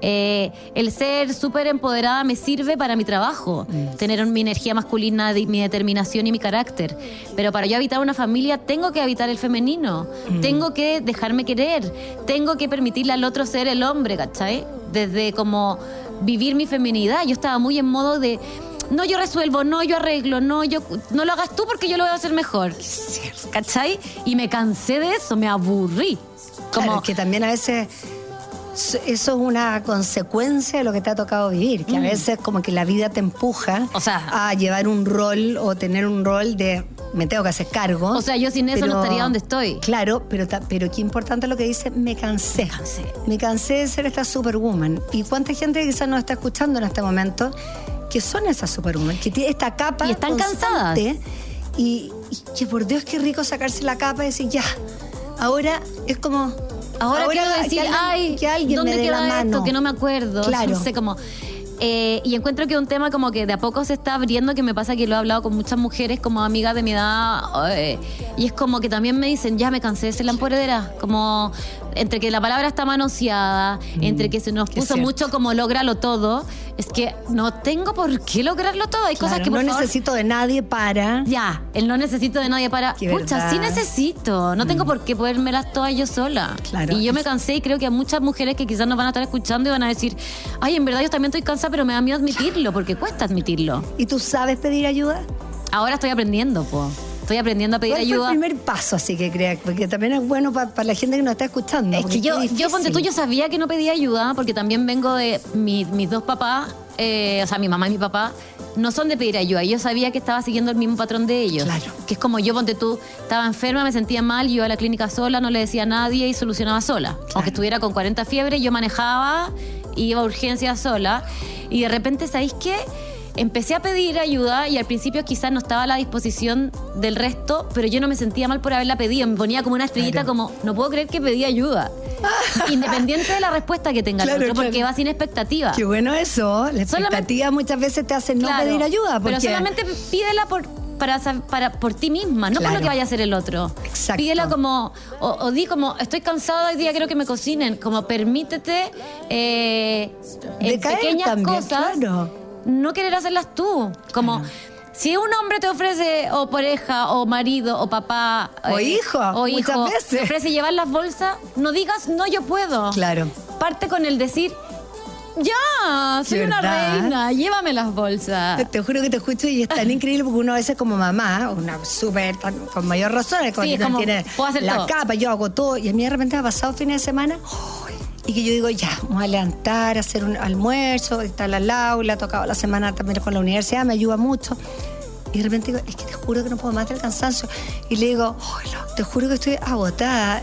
Speaker 3: El ser súper empoderada me sirve para mi trabajo, tener mi energía masculina, mi determinación y mi carácter. Pero para yo habitar una familia tengo que habitar el femenino, tengo que dejarme querer, tengo que permitirle al otro ser el hombre, ¿cachai? Desde como vivir mi feminidad. Yo estaba muy en modo de no, yo resuelvo, no, yo arreglo, no lo hagas tú porque yo lo voy a hacer mejor, ¿cachai? Y me cansé de eso, me aburrí. Como,
Speaker 2: Claro, que también a veces eso es una consecuencia de lo que te ha tocado vivir, que a veces como que la vida te empuja
Speaker 3: O sea,
Speaker 2: a llevar un rol o tener un rol de me tengo que hacer cargo.
Speaker 3: O sea, yo sin eso no estaría donde estoy.
Speaker 2: Claro, pero qué importante lo que dice, me cansé. Me cansé de ser esta superwoman. ¿Y cuánta gente quizás nos está escuchando en este momento que son esas superwoman, que tiene esta capa
Speaker 3: Y están
Speaker 2: constante,
Speaker 3: cansadas.
Speaker 2: y que por Dios qué rico sacarse la capa y decir ya, ahora es como...
Speaker 3: Ahora quiero decir,
Speaker 2: que alguien
Speaker 3: ¿dónde
Speaker 2: me dé
Speaker 3: queda
Speaker 2: la mano?
Speaker 3: esto? Que no me acuerdo.
Speaker 2: Claro.
Speaker 3: No sé cómo. Y encuentro que un tema como que de a poco se está abriendo, que me pasa que lo he hablado con muchas mujeres como amigas de mi edad, y es como que también me dicen, ya me cansé de ser la empoderera, como entre que la palabra está manoseada, entre que se nos
Speaker 2: que es
Speaker 3: puso
Speaker 2: cierto.
Speaker 3: mucho como lógralo todo, es que no tengo por qué lograrlo todo. Hay cosas
Speaker 2: Claro,
Speaker 3: que por
Speaker 2: no
Speaker 3: favor,
Speaker 2: necesito de nadie para...
Speaker 3: ya, el no necesito de nadie para...
Speaker 2: Qué
Speaker 3: Pucha,
Speaker 2: verdad.
Speaker 3: sí necesito. No tengo por qué podérmelas todas yo sola.
Speaker 2: Claro.
Speaker 3: Y yo me cansé y creo que a muchas mujeres que quizás nos van a estar escuchando y van a decir, ay, en verdad yo también estoy cansada, pero me da miedo admitirlo, porque cuesta admitirlo.
Speaker 2: ¿Y tú sabes pedir ayuda?
Speaker 3: Ahora estoy aprendiendo, po. Estoy aprendiendo a pedir
Speaker 2: ¿Cuál
Speaker 3: ayuda.
Speaker 2: fue el primer paso, así que crea? Porque también es bueno para la gente que nos está escuchando.
Speaker 3: Es
Speaker 2: porque
Speaker 3: que yo
Speaker 2: qué
Speaker 3: ponte tú,
Speaker 2: difícil.
Speaker 3: yo sabía que no pedía ayuda, porque también vengo de mis dos papás. o sea, mi mamá y mi papá, no son de pedir ayuda. Yo sabía que estaba siguiendo el mismo patrón de ellos.
Speaker 2: Claro.
Speaker 3: Que es como yo, ponte tú, estaba enferma, me sentía mal, yo iba a la clínica sola, no le decía a nadie y solucionaba sola. Aunque estuviera con 40 fiebre, yo manejaba, iba a urgencias sola. Y de repente, ¿sabéis qué? Empecé a pedir ayuda y al principio quizás no estaba a la disposición del resto, pero yo no me sentía mal por haberla pedido. Me ponía como una estrellita, como, no puedo creer que pedí ayuda. Independiente de la respuesta que tenga el otro, porque va sin expectativa.
Speaker 2: Qué bueno eso. La expectativa muchas veces te hace no pedir ayuda.
Speaker 3: Pero solamente pídela por ti misma, no por lo que vaya a hacer el otro.
Speaker 2: Exacto.
Speaker 3: Pídela como, o di como, estoy cansada hoy día, quiero que me cocinen. Como permítete en pequeñas también, cosas. Claro. No querer hacerlas tú. Como, si un hombre te ofrece, o pareja, o marido, o papá,
Speaker 2: o hijo, muchas veces
Speaker 3: te ofrece llevar las bolsas, no digas, no, yo puedo.
Speaker 2: Claro.
Speaker 3: Parte con el decir, ya, soy una reina, llévame las bolsas.
Speaker 2: Te juro que te escucho y es tan increíble porque uno a veces como mamá, una súper, con mayor razón, cuando
Speaker 3: como,
Speaker 2: tiene la todo. Capa, yo hago todo, y a mí de repente me ha pasado fines de semana, y que yo digo, ya, vamos a levantar, a hacer un almuerzo, está la Laura, he tocado la semana también con la universidad, me ayuda mucho. Y de repente digo, es que te juro que no puedo más del cansancio. Y le digo, te juro que estoy agotada.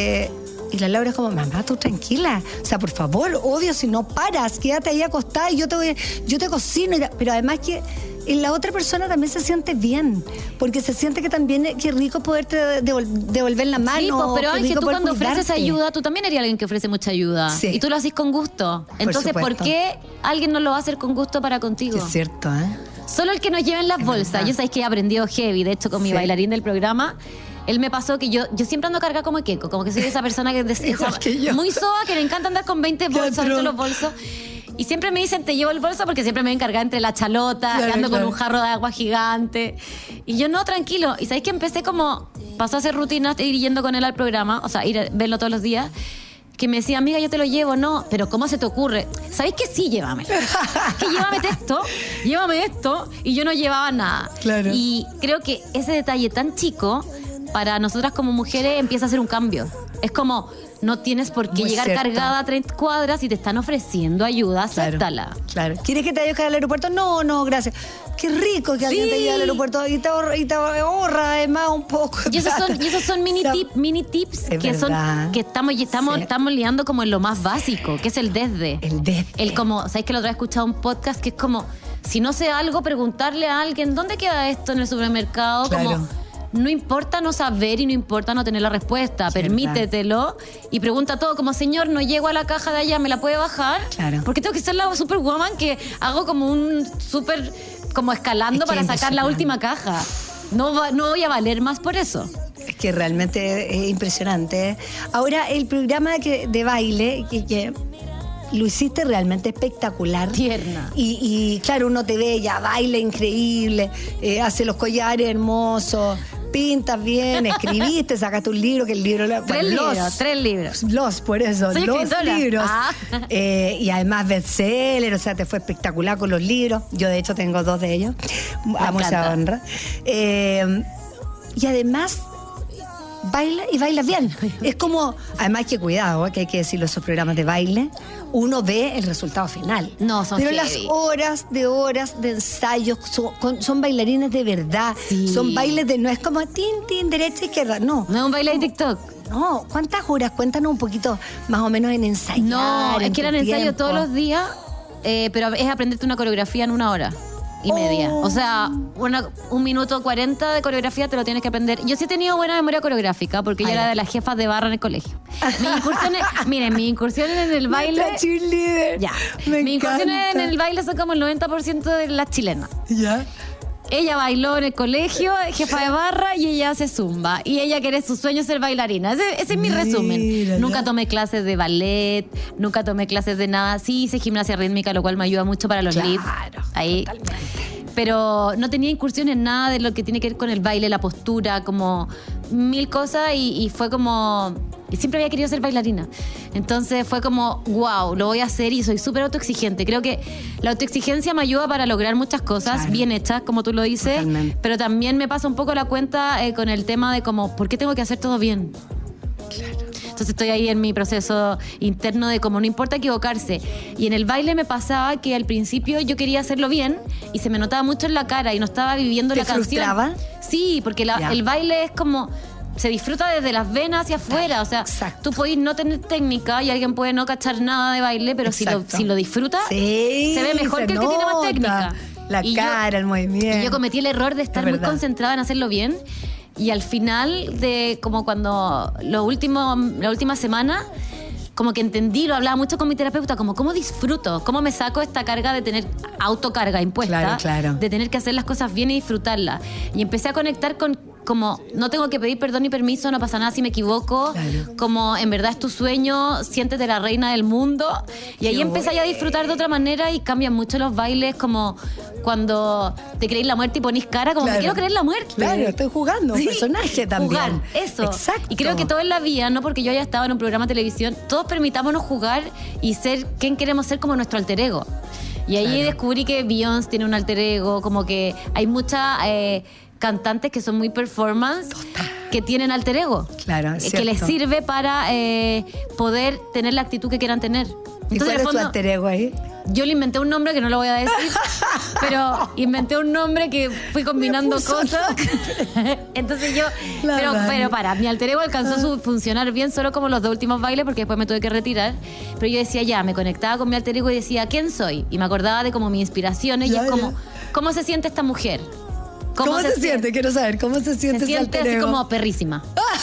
Speaker 2: Y la Laura es como, mamá, tú tranquila. O sea, por favor, obvio, si no paras, quédate ahí acostada y yo te cocino. Pero además que la otra persona también se siente bien, porque se siente que también qué rico poderte devolver la mano.
Speaker 3: Sí, pero Ángel, tú cuando ofreces ayuda, tú también eres alguien que ofrece mucha ayuda. Sí. Y tú lo haces con gusto. Entonces, ¿por qué alguien no lo va a hacer con gusto para contigo?
Speaker 2: Es cierto, ¿eh?
Speaker 3: Solo el que nos lleven las bolsas. Yo sabéis que he aprendido heavy, de hecho, con mi bailarín del programa. Él me pasó que yo siempre ando cargada como Keiko, como que soy esa persona que muy soa, que le encanta andar con 20 bolsos, todos los bolsos. Y siempre me dicen, te llevo el bolso, porque siempre me ven cargada entre la chalota, ando con un jarro de agua gigante. Y yo, no, tranquilo. Y sabéis que empecé como, pasó a hacer rutinas, ir yendo con él al programa, o sea, ir a verlo todos los días, que me decía, amiga, yo te lo llevo. No, pero ¿cómo se te ocurre? ¿Sabéis que sí? Llévame. Que llévame esto. Y yo no llevaba nada.
Speaker 2: Claro.
Speaker 3: Y creo que ese detalle tan chico, para nosotras como mujeres, empieza a hacer un cambio. Es como, no tienes por qué llegar cargada a 30 cuadras y te están ofreciendo ayuda, acéptala.
Speaker 2: Claro. ¿Quieres que te ayude al aeropuerto? No, gracias. Qué rico que alguien te lleve al aeropuerto y te ahorra además un poco.
Speaker 3: Y esos son mini tips que estamos liando como en lo más básico, que es el desde. El como, ¿sabes que la otra vez he escuchado un podcast que es como, si no sé algo, preguntarle a alguien, ¿dónde queda esto en el supermercado?
Speaker 2: Claro.
Speaker 3: Como, no importa no saber y no importa no tener la respuesta, permítetelo y pregunta todo, como, señor, no llego a la caja de allá, ¿me la puede bajar?
Speaker 2: Claro.
Speaker 3: Porque tengo que ser la superwoman que hago como un super, como escalando para sacar la última caja. No voy a valer más por eso.
Speaker 2: Es que realmente es impresionante. Ahora, el programa de baile, que lo hiciste realmente espectacular.
Speaker 3: Tierna.
Speaker 2: Y claro, uno te ve, ya baila increíble, hace los collares hermosos, pintas bien, escribiste, sacaste un libro, que el libro...
Speaker 3: Tres libros.
Speaker 2: Por eso,
Speaker 3: soy
Speaker 2: los
Speaker 3: escritora.
Speaker 2: Libros. Y además bestseller, o sea, te fue espectacular con los libros. Yo, de hecho, tengo 2 de ellos. A mucha honra. Y además... baila bien. Es como, además que cuidado, que hay que decirlo, esos programas de baile, uno ve el resultado final.
Speaker 3: No, son
Speaker 2: pero
Speaker 3: heavy.
Speaker 2: Las horas de ensayos son bailarines de verdad.
Speaker 3: Sí.
Speaker 2: Son bailes no es como tin, derecha, izquierda, no.
Speaker 3: No es un baile de TikTok.
Speaker 2: No, ¿cuántas horas? Cuéntanos un poquito más o menos en ensayar.
Speaker 3: No, es que eran ensayos todos los días, pero es aprenderte una coreografía en 1 hora y media. O sea, 1 minuto 40 de coreografía te lo tienes que aprender. Yo sí he tenido buena memoria coreográfica porque yo era de las jefas de barra en el colegio. Mis incursiones en el baile...
Speaker 2: Ya.
Speaker 3: Mis incursiones en el baile son como el 90% de las chilenas.
Speaker 2: Ya.
Speaker 3: Ella bailó en el colegio, jefa de barra, y ella hace zumba. Y ella quiere su sueño ser bailarina. Ese es mi resumen. Nunca tomé clases de ballet, nunca tomé clases de nada. Sí hice gimnasia rítmica, lo cual me ayuda mucho para los leads. Ahí. Totalmente. Pero no tenía incursión en nada de lo que tiene que ver con el baile, la postura, como 1000 cosas, y fue como... Y siempre había querido ser bailarina. Entonces fue como, wow, lo voy a hacer, y soy súper autoexigente. Creo que la autoexigencia me ayuda para lograr muchas cosas bien hechas, como tú lo dices. Totalmente. Pero también me pasa un poco la cuenta con el tema de como, ¿por qué tengo que hacer todo bien? Claro. Entonces estoy ahí en mi proceso interno de como no importa equivocarse. Y en el baile me pasaba que al principio yo quería hacerlo bien y se me notaba mucho en la cara y no estaba viviendo la canción.
Speaker 2: ¿Te frustraba?
Speaker 3: Sí, porque el baile es como... Se disfruta desde las venas hacia afuera. O sea,
Speaker 2: exacto.
Speaker 3: tú podés no tener técnica y alguien puede no cachar nada de baile, pero si lo disfruta,
Speaker 2: sí,
Speaker 3: se ve mejor que el que tiene más técnica.
Speaker 2: La cara, el movimiento.
Speaker 3: Y yo cometí el error de estar muy concentrada en hacerlo bien. Y al final de como cuando la última semana, como que entendí, lo hablaba mucho con mi terapeuta, como cómo disfruto, cómo me saco esta carga de tener autocarga impuesta, de tener que hacer las cosas bien y disfrutarlas. Y empecé a conectar con como no tengo que pedir perdón ni permiso, no pasa nada si me equivoco, como en verdad es tu sueño, siéntete la reina del mundo. Y ahí empecé a disfrutar de otra manera y cambian mucho los bailes, como cuando te creís la muerte y ponís cara, como me quiero creer la muerte.
Speaker 2: Claro, estoy jugando un personaje también.
Speaker 3: Jugar, eso.
Speaker 2: Exacto.
Speaker 3: Y creo que todo en la vida, no porque yo haya estado en un programa de televisión, todos permitámonos jugar y ser quien queremos ser como nuestro alter ego. Y ahí descubrí que Beyoncé tiene un alter ego, como que hay mucha... cantantes que son muy performance, que tienen alter ego, que les sirve para poder tener la actitud que quieran tener.
Speaker 2: ¿Y cuál es tu alter ego ahí?
Speaker 3: Yo le inventé un nombre que no lo voy a decir, pero inventé un nombre que fui combinando cosas. Entonces yo, pero mi alter ego alcanzó su funcionar bien solo como los 2 últimos bailes, porque después me tuve que retirar. Pero yo decía me conectaba con mi alter ego y decía, ¿quién soy? Y me acordaba de como mis inspiraciones y es como, ¿cómo se siente esta mujer?
Speaker 2: ¿Cómo se siente? Quiero saber, ¿cómo se siente?
Speaker 3: Se siente así como perrísima.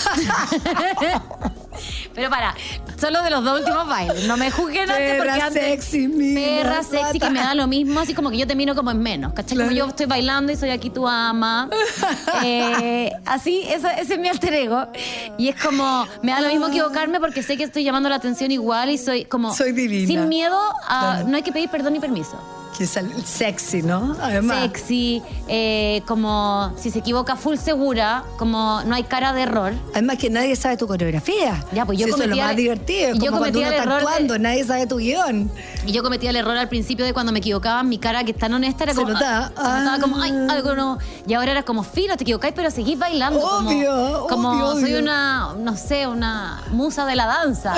Speaker 3: Pero solo de los 2 últimos bailes. No me juzguen antes porque antes... Perra sexy, que me da lo mismo, así como que yo te miro como en menos, ¿cachai? Como yo estoy bailando y soy aquí tu ama. Así, ese es mi alter ego. Y es como, me da lo mismo equivocarme porque sé que estoy llamando la atención igual y soy como...
Speaker 2: Soy divina.
Speaker 3: Sin miedo a... No hay que pedir perdón ni permiso.
Speaker 2: Que es sexy, ¿no? Además.
Speaker 3: Sexy, como si se equivoca full segura, como no hay cara de error.
Speaker 2: Además que nadie sabe tu coreografía.
Speaker 3: Ya, pues yo
Speaker 2: eso es lo más divertido. Es como cuando uno está actuando, nadie sabe tu guión.
Speaker 3: Y yo cometía el error al principio de cuando me equivocaba, mi cara que es tan honesta era como... Se notaba como, algo no... Y ahora era como, filo, te equivocáis, pero seguís bailando. Como soy una, no sé, una musa de la danza.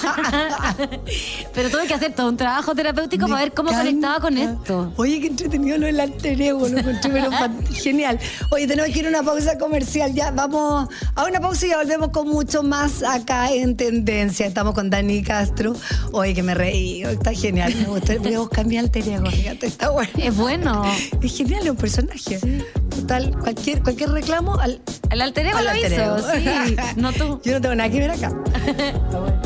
Speaker 3: Pero tuve que hacer todo un trabajo terapéutico para ver cómo conectaba con esto.
Speaker 2: Oye, qué entretenido lo del alter ego, lo encontré pero genial. Oye, tenemos que ir a una pausa comercial. Ya vamos a una pausa y ya volvemos con mucho más acá en Tendencia. Estamos con Dani Castro. Oye, que me reí, está genial. Me gusta. Voy a buscar mi alter ego, fíjate, está bueno.
Speaker 3: Es bueno.
Speaker 2: Es genial, es un personaje. Sí. Total, cualquier reclamo
Speaker 3: el alter ego lo hizo, sí, no tú.
Speaker 2: Yo no tengo nada que ver acá. Está bueno.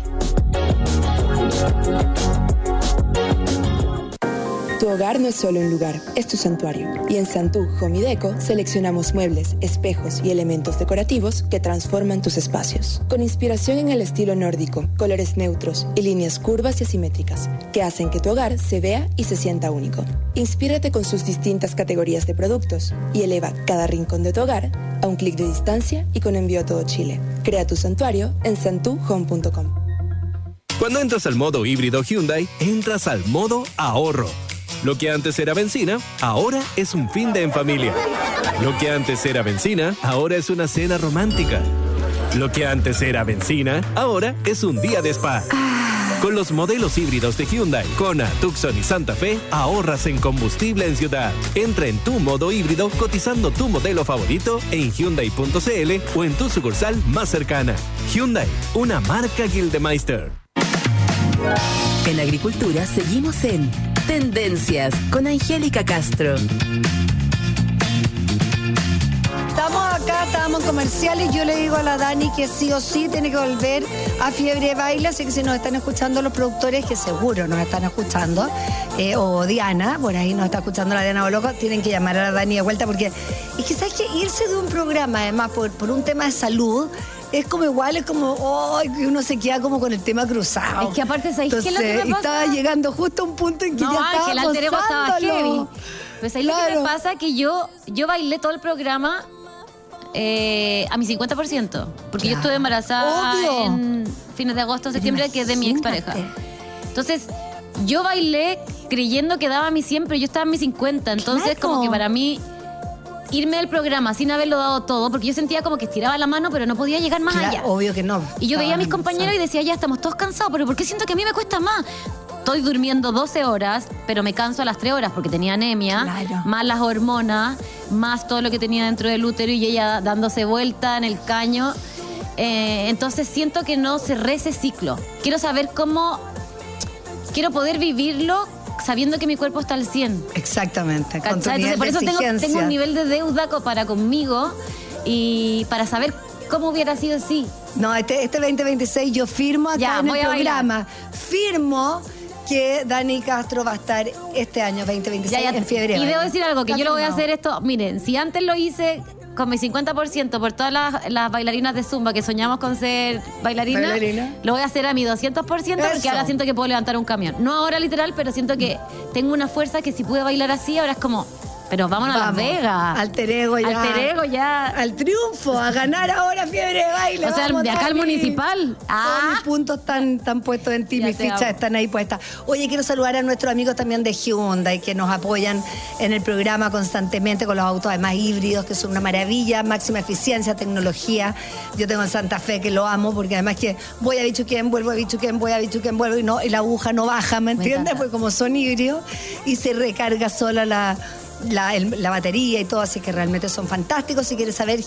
Speaker 6: Tu hogar no es solo un lugar, es tu santuario. Y en Santú Home Deco seleccionamos muebles, espejos y elementos decorativos que transforman tus espacios. Con inspiración en el estilo nórdico, colores neutros y líneas curvas y asimétricas, que hacen que tu hogar se vea y se sienta único. Inspírate con sus distintas categorías de productos y eleva cada rincón de tu hogar a un clic de distancia y con envío a todo Chile. Crea tu santuario en santuhome.com.
Speaker 5: Cuando entras al modo híbrido Hyundai, entras al modo ahorro. Lo que antes era benzina, ahora es un fin de en familia. Lo que antes era benzina, ahora es una cena romántica. Lo que antes era benzina, ahora es un día de spa. Con los modelos híbridos de Hyundai, Kona, Tucson y Santa Fe, ahorras en combustible en ciudad. Entra en tu modo híbrido cotizando tu modelo favorito en Hyundai.cl o en tu sucursal más cercana. Hyundai, una marca Gildemeister.
Speaker 1: En agricultura seguimos en Tendencias con Angélica Castro.
Speaker 2: Estábamos en comerciales. Yo le digo a la Dani que sí o sí tiene que volver a Fiebre de Baile. Así que si nos están escuchando los productores, que seguro nos están escuchando, o Diana, por ahí nos está escuchando la Diana Boloco, tienen que llamar a la Dani de vuelta, porque es que sabes que irse de un programa, además por un tema de salud, es como igual, es como, que uno se queda como con el tema cruzado.
Speaker 3: Es que aparte, ¿sabéis qué es lo que me pasa?
Speaker 2: Estaba llegando justo a un punto en que ya estaba
Speaker 3: el alter ego estaba heavy. Pues ahí
Speaker 2: Claro.
Speaker 3: lo que me pasa que yo bailé todo el programa a mi 50%. Porque yo estuve embarazada en fines de agosto, septiembre, que es de mi expareja. Entonces, yo bailé creyendo que daba mi 100, pero yo estaba en mi 50. Entonces, como que para mí irme del programa sin haberlo dado todo, porque yo sentía como que estiraba la mano, pero no podía llegar más allá.
Speaker 2: Obvio que no.
Speaker 3: Y yo veía a mis compañeros y decía, ya estamos todos cansados, pero ¿por qué siento que a mí me cuesta más? Estoy durmiendo 12 horas, pero me canso a las 3 horas porque tenía anemia,
Speaker 2: Claro.
Speaker 3: más las hormonas, más todo lo que tenía dentro del útero y ella dándose vuelta en el caño. Entonces siento que no cerré ese ciclo. Quiero saber cómo... Quiero poder vivirlo sabiendo que mi cuerpo está al 100.
Speaker 2: Exactamente. Con tu
Speaker 3: ¿Cachai?
Speaker 2: nivel
Speaker 3: Entonces por eso
Speaker 2: de
Speaker 3: tengo
Speaker 2: exigencia.
Speaker 3: un nivel de deuda para conmigo y para saber cómo hubiera sido así.
Speaker 2: No, este 2026 yo firmo acá
Speaker 3: Ya,
Speaker 2: en el
Speaker 3: voy a
Speaker 2: programa. Firmo que Dani Castro va a estar este año 2026 en Fiebre
Speaker 3: Y
Speaker 2: Baile.
Speaker 3: debo decir algo, que
Speaker 2: Está
Speaker 3: yo lo voy a
Speaker 2: firmado.
Speaker 3: hacer esto. Miren, si antes lo hice con mi 50% por todas las bailarinas de Zumba que soñamos con ser bailarinas,
Speaker 2: Bailarina.
Speaker 3: lo voy a hacer a mi 200% porque
Speaker 2: Eso.
Speaker 3: ahora siento que puedo levantar un camión. No ahora literal, pero siento que tengo una fuerza que si pude bailar así, ahora es como, pero vámonos a Las
Speaker 2: Vamos,
Speaker 3: Vegas.
Speaker 2: Alter Ego ya.
Speaker 3: Alter Ego ya.
Speaker 2: Al triunfo, a ganar ahora Fiebre de Baile.
Speaker 3: O sea,
Speaker 2: Vamos,
Speaker 3: de acá al
Speaker 2: Dani.
Speaker 3: municipal.
Speaker 2: Todos mis puntos están puestos en ti,
Speaker 3: Ya
Speaker 2: mis
Speaker 3: te
Speaker 2: fichas
Speaker 3: amo.
Speaker 2: están ahí puestas. Oye, quiero saludar a nuestros amigos también de Hyundai que nos apoyan en el programa constantemente con los autos además híbridos, que son una maravilla, máxima eficiencia, tecnología. Yo tengo el Santa Fe que lo amo porque además que voy a Bichuquén, vuelvo a Bichuquén, voy a Bichuquén, vuelvo y la aguja no baja, ¿me entiendes?
Speaker 3: encanta.
Speaker 2: Porque como son híbridos y se recarga sola la batería y todo, así que realmente son fantásticos. Si quieres saber,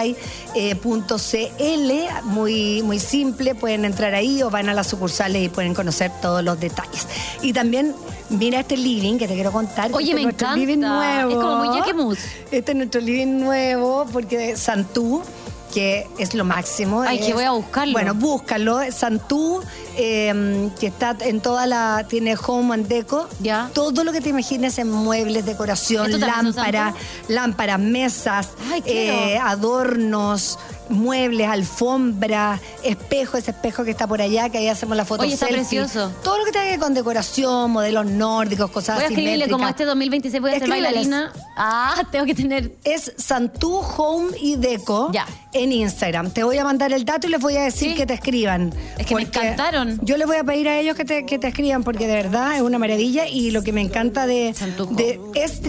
Speaker 2: Hyundai.cl, muy simple, pueden entrar ahí o van a las sucursales y pueden conocer todos los detalles. Y también, mira este living que te quiero contar.
Speaker 3: Oye,
Speaker 2: Este
Speaker 3: me
Speaker 2: es nuestro
Speaker 3: encanta.
Speaker 2: living nuevo.
Speaker 3: Es como muy Yaquemus.
Speaker 2: Este es nuestro living nuevo porque Santú, que es lo máximo.
Speaker 3: Ay, que voy a buscarlo.
Speaker 2: Bueno, búscalo. Santú, que está en tiene Home and Deco.
Speaker 3: Ya.
Speaker 2: Todo lo que te imagines en muebles, decoración,
Speaker 3: ¿Esto también son
Speaker 2: lámparas, mesas,
Speaker 3: Ay, quiero.
Speaker 2: adornos, muebles, alfombras, ese espejo que está por allá, que ahí hacemos la foto
Speaker 3: Oye, está
Speaker 2: selfie.
Speaker 3: precioso.
Speaker 2: Todo lo que tenga que ver con decoración, modelos nórdicos, cosas
Speaker 3: Voy a escribirle
Speaker 2: asimétricas.
Speaker 3: como este 2026 voy a ser
Speaker 2: Escríbeles.
Speaker 3: bailarina. Tengo que tener...
Speaker 2: Es Santú Home y Deco
Speaker 3: Ya.
Speaker 2: en Instagram. Te voy a mandar el dato y les voy a decir
Speaker 3: Sí.
Speaker 2: que te escriban.
Speaker 3: Es que me
Speaker 2: Porque
Speaker 3: encantaron.
Speaker 2: Yo les voy a pedir a ellos que te escriban porque de verdad es una maravilla y lo que me encanta
Speaker 3: Santú Home.
Speaker 2: es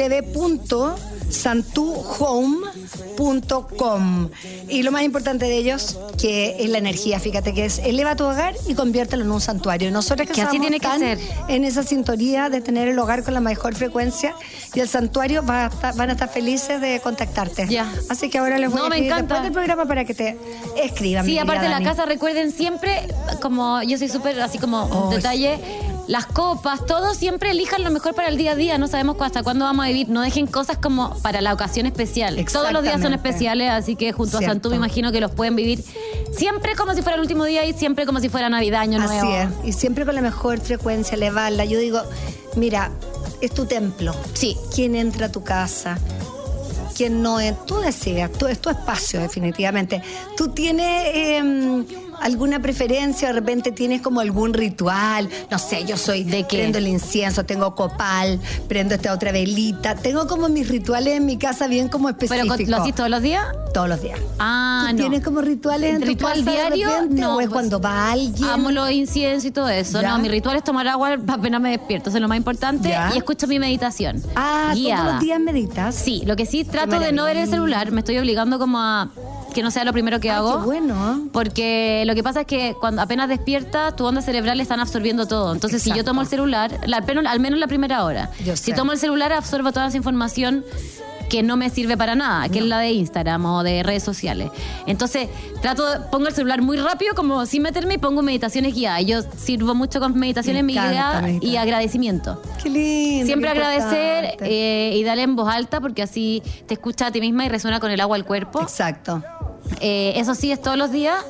Speaker 2: www.santuhome.com. Y lo más importante de ellos, que es la energía, fíjate que es eleva tu hogar y conviértelo en un santuario. Nosotros que
Speaker 3: Que así
Speaker 2: estamos
Speaker 3: tiene que
Speaker 2: tan
Speaker 3: ser.
Speaker 2: en esa sintonía de tener el hogar con la mejor frecuencia y el santuario van a estar felices de contactarte.
Speaker 3: Ya.
Speaker 2: Así que ahora les voy
Speaker 3: No,
Speaker 2: a
Speaker 3: me
Speaker 2: escribir
Speaker 3: encanta.
Speaker 2: después del programa para que te escriban.
Speaker 3: Sí,
Speaker 2: mi
Speaker 3: aparte
Speaker 2: querida
Speaker 3: la
Speaker 2: Dani.
Speaker 3: casa, recuerden siempre, como yo soy súper así como
Speaker 2: Oh,
Speaker 3: detalle, las copas, todo siempre elijan lo mejor para el día a día, no sabemos hasta cuándo vamos a vivir, no dejen cosas como para la ocasión especial. Todos los días son
Speaker 2: Exactamente.
Speaker 3: especiales, así que junto a
Speaker 2: Cierto.
Speaker 3: Santú me imagino que los pueden vivir siempre como si fuera el último día y siempre como si fuera Navidad, Año Nuevo.
Speaker 2: Así es. Y siempre con la mejor frecuencia, elevarla. Yo digo, mira, es tu templo.
Speaker 3: Sí.
Speaker 2: ¿Quién entra a tu casa? ¿Quién no es? Tú decides, es tu espacio, definitivamente. ¿Tú tienes alguna preferencia? De repente tienes como algún ritual. No sé, yo soy
Speaker 3: ¿De qué?
Speaker 2: prendo el incienso, tengo copal, prendo esta otra velita. Tengo como mis rituales en mi casa bien como
Speaker 3: ¿Pero
Speaker 2: específicos.
Speaker 3: lo haces todos los días?
Speaker 2: Todos los días.
Speaker 3: Ah,
Speaker 2: ¿Tú
Speaker 3: no.
Speaker 2: tienes como rituales en tu
Speaker 3: ¿Ritual
Speaker 2: casa de
Speaker 3: diario?
Speaker 2: repente?
Speaker 3: No,
Speaker 2: ¿O es
Speaker 3: pues,
Speaker 2: cuando va alguien?
Speaker 3: Amo los inciensos y todo eso.
Speaker 2: ¿Ya?
Speaker 3: No, mi ritual es tomar agua apenas me despierto, eso es lo más importante.
Speaker 2: ¿Ya?
Speaker 3: Y escucho mi meditación.
Speaker 2: Ah,
Speaker 3: guiada.
Speaker 2: ¿todos los días meditas?
Speaker 3: Sí, lo que sí trato de no ver el
Speaker 2: maravilla.
Speaker 3: celular, me estoy obligando como a que no sea lo primero que hago.
Speaker 2: Qué bueno.
Speaker 3: Porque lo que pasa es que cuando apenas despiertas, tu onda cerebral están absorbiendo todo. Entonces, si yo
Speaker 2: Exacto.
Speaker 3: tomo el celular, al menos la primera hora,
Speaker 2: Yo
Speaker 3: si
Speaker 2: sé.
Speaker 3: tomo el celular, absorbo toda esa información que no me sirve para nada, que es la de Instagram o de redes sociales. Entonces, pongo el celular muy rápido, como sin meterme, y pongo meditaciones guiadas. Yo sirvo mucho con meditaciones
Speaker 2: Me encanta
Speaker 3: guiadas y
Speaker 2: meditar.
Speaker 3: agradecimiento.
Speaker 2: Qué lindo.
Speaker 3: Siempre
Speaker 2: qué
Speaker 3: agradecer
Speaker 2: importante.
Speaker 3: y darle en voz alta porque así te escuchas a ti misma y resuena con el agua al cuerpo.
Speaker 2: Exacto.
Speaker 3: Eso sí, es todos los días.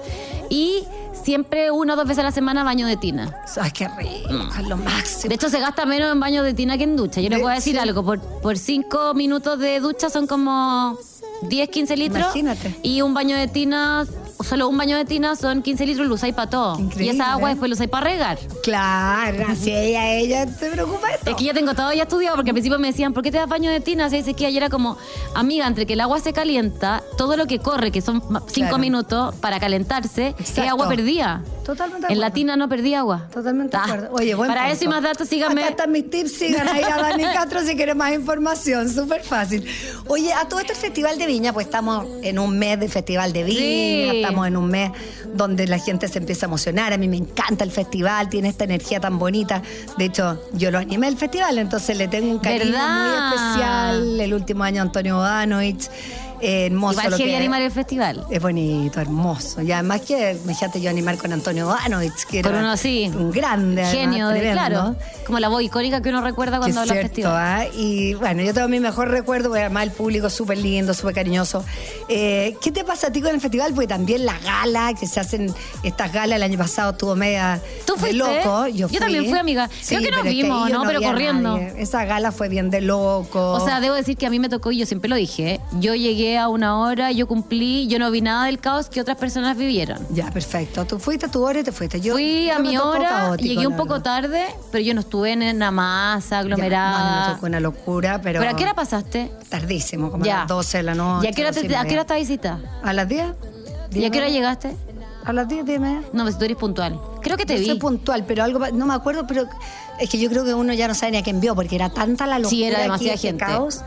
Speaker 3: Y siempre 1 o 2 veces a la semana baño de tina.
Speaker 2: Ay, qué rico, es lo máximo.
Speaker 3: De hecho, se gasta menos en baño de tina que en ducha. Yo les voy a decir
Speaker 2: Sí.
Speaker 3: algo. Por 5 minutos de ducha son como 10, 15 litros.
Speaker 2: Imagínate.
Speaker 3: Y un baño de tina, solo un baño de tina son 15 litros, lo usáis para todo.
Speaker 2: Increíble.
Speaker 3: Y esa agua después lo usáis para regar.
Speaker 2: Claro, así ella se preocupa de todo.
Speaker 3: Es que ya tengo todo ya estudiado, porque al principio me decían, ¿por qué te das baño de tina? Se dice que ayer era como, amiga, entre que el agua se calienta, todo lo que corre, que son 5
Speaker 2: Claro.
Speaker 3: minutos para calentarse, es
Speaker 2: Exacto.
Speaker 3: agua perdida.
Speaker 2: Totalmente de
Speaker 3: En
Speaker 2: acuerdo.
Speaker 3: Latina no perdí agua.
Speaker 2: Totalmente de acuerdo. Oye, buen
Speaker 3: Para
Speaker 2: punto.
Speaker 3: eso y más datos, síganme.
Speaker 2: Acá están mis tips, sigan ahí a Dani Castro si quieren más información, súper fácil. Oye, a todo esto el Festival de Viña, pues estamos en un mes de Festival de Viña,
Speaker 3: Sí.
Speaker 2: estamos en un mes donde la gente se empieza a emocionar, a mí me encanta el festival, tiene esta energía tan bonita, de hecho yo lo animé el festival, entonces le tengo un cariño
Speaker 3: ¿Verdad?
Speaker 2: muy especial, el último año Antonio Bodanovich, hermoso
Speaker 3: Igual
Speaker 2: lo
Speaker 3: heavy
Speaker 2: que
Speaker 3: animar el festival.
Speaker 2: es bonito, hermoso. Y además que me dejaste yo animar con Antonio Bodanovich, que
Speaker 3: Por
Speaker 2: era
Speaker 3: uno así.
Speaker 2: un grande. además,
Speaker 3: Genio de,
Speaker 2: tremendo.
Speaker 3: claro. Como la voz icónica que uno recuerda
Speaker 2: Que
Speaker 3: cuando
Speaker 2: es
Speaker 3: habla del
Speaker 2: cierto,
Speaker 3: festival.
Speaker 2: Y bueno, yo tengo mi mejor recuerdo, porque además el público es súper lindo, súper cariñoso. ¿Qué te pasa a ti con el festival? Porque también la gala, que se hacen estas galas, el año pasado estuvo media
Speaker 3: ¿Tú
Speaker 2: de
Speaker 3: fuiste?
Speaker 2: loco.
Speaker 3: Yo también fui, amiga. Creo que nos
Speaker 2: pero es
Speaker 3: vimos,
Speaker 2: ahí yo
Speaker 3: ¿no? Pero
Speaker 2: había
Speaker 3: corriendo.
Speaker 2: nadie. Esa gala fue bien de loco.
Speaker 3: O sea, debo decir que a mí me tocó, y yo siempre lo dije, ¿eh? Yo llegué a una hora, yo cumplí, yo no vi nada del caos que otras personas vivieron.
Speaker 2: Ya, perfecto. Tú fuiste a tu hora y te fuiste.
Speaker 3: Fui a
Speaker 2: me
Speaker 3: mi
Speaker 2: tocó
Speaker 3: hora,
Speaker 2: caótico,
Speaker 3: llegué un
Speaker 2: la
Speaker 3: poco
Speaker 2: verdad.
Speaker 3: tarde, pero yo no estuve en una masa
Speaker 2: Ya,
Speaker 3: aglomerada.
Speaker 2: no, a mí me tocó una locura, pero...
Speaker 3: ¿Pero a qué hora pasaste?
Speaker 2: Tardísimo, como
Speaker 3: Ya.
Speaker 2: a las 12 de la noche.
Speaker 3: ¿Y a qué hora,
Speaker 2: 12 y
Speaker 3: a qué hora
Speaker 2: media.
Speaker 3: estás visita?
Speaker 2: ¿A las 10?
Speaker 3: ¿Y a qué hora llegaste?
Speaker 2: A las 10, dime.
Speaker 3: No, pues tú eres puntual. Creo que te
Speaker 2: Yo
Speaker 3: vi.
Speaker 2: soy puntual, pero algo, no me acuerdo, pero es que yo creo que uno ya no sabe ni a quién vio, porque era tanta la locura.
Speaker 3: Sí, era
Speaker 2: aquí,
Speaker 3: demasiada
Speaker 2: este
Speaker 3: gente.
Speaker 2: caos.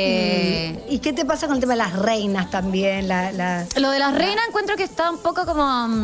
Speaker 2: ¿Y qué te pasa con el tema de las reinas también?
Speaker 3: Lo de las reinas encuentro que está un poco como...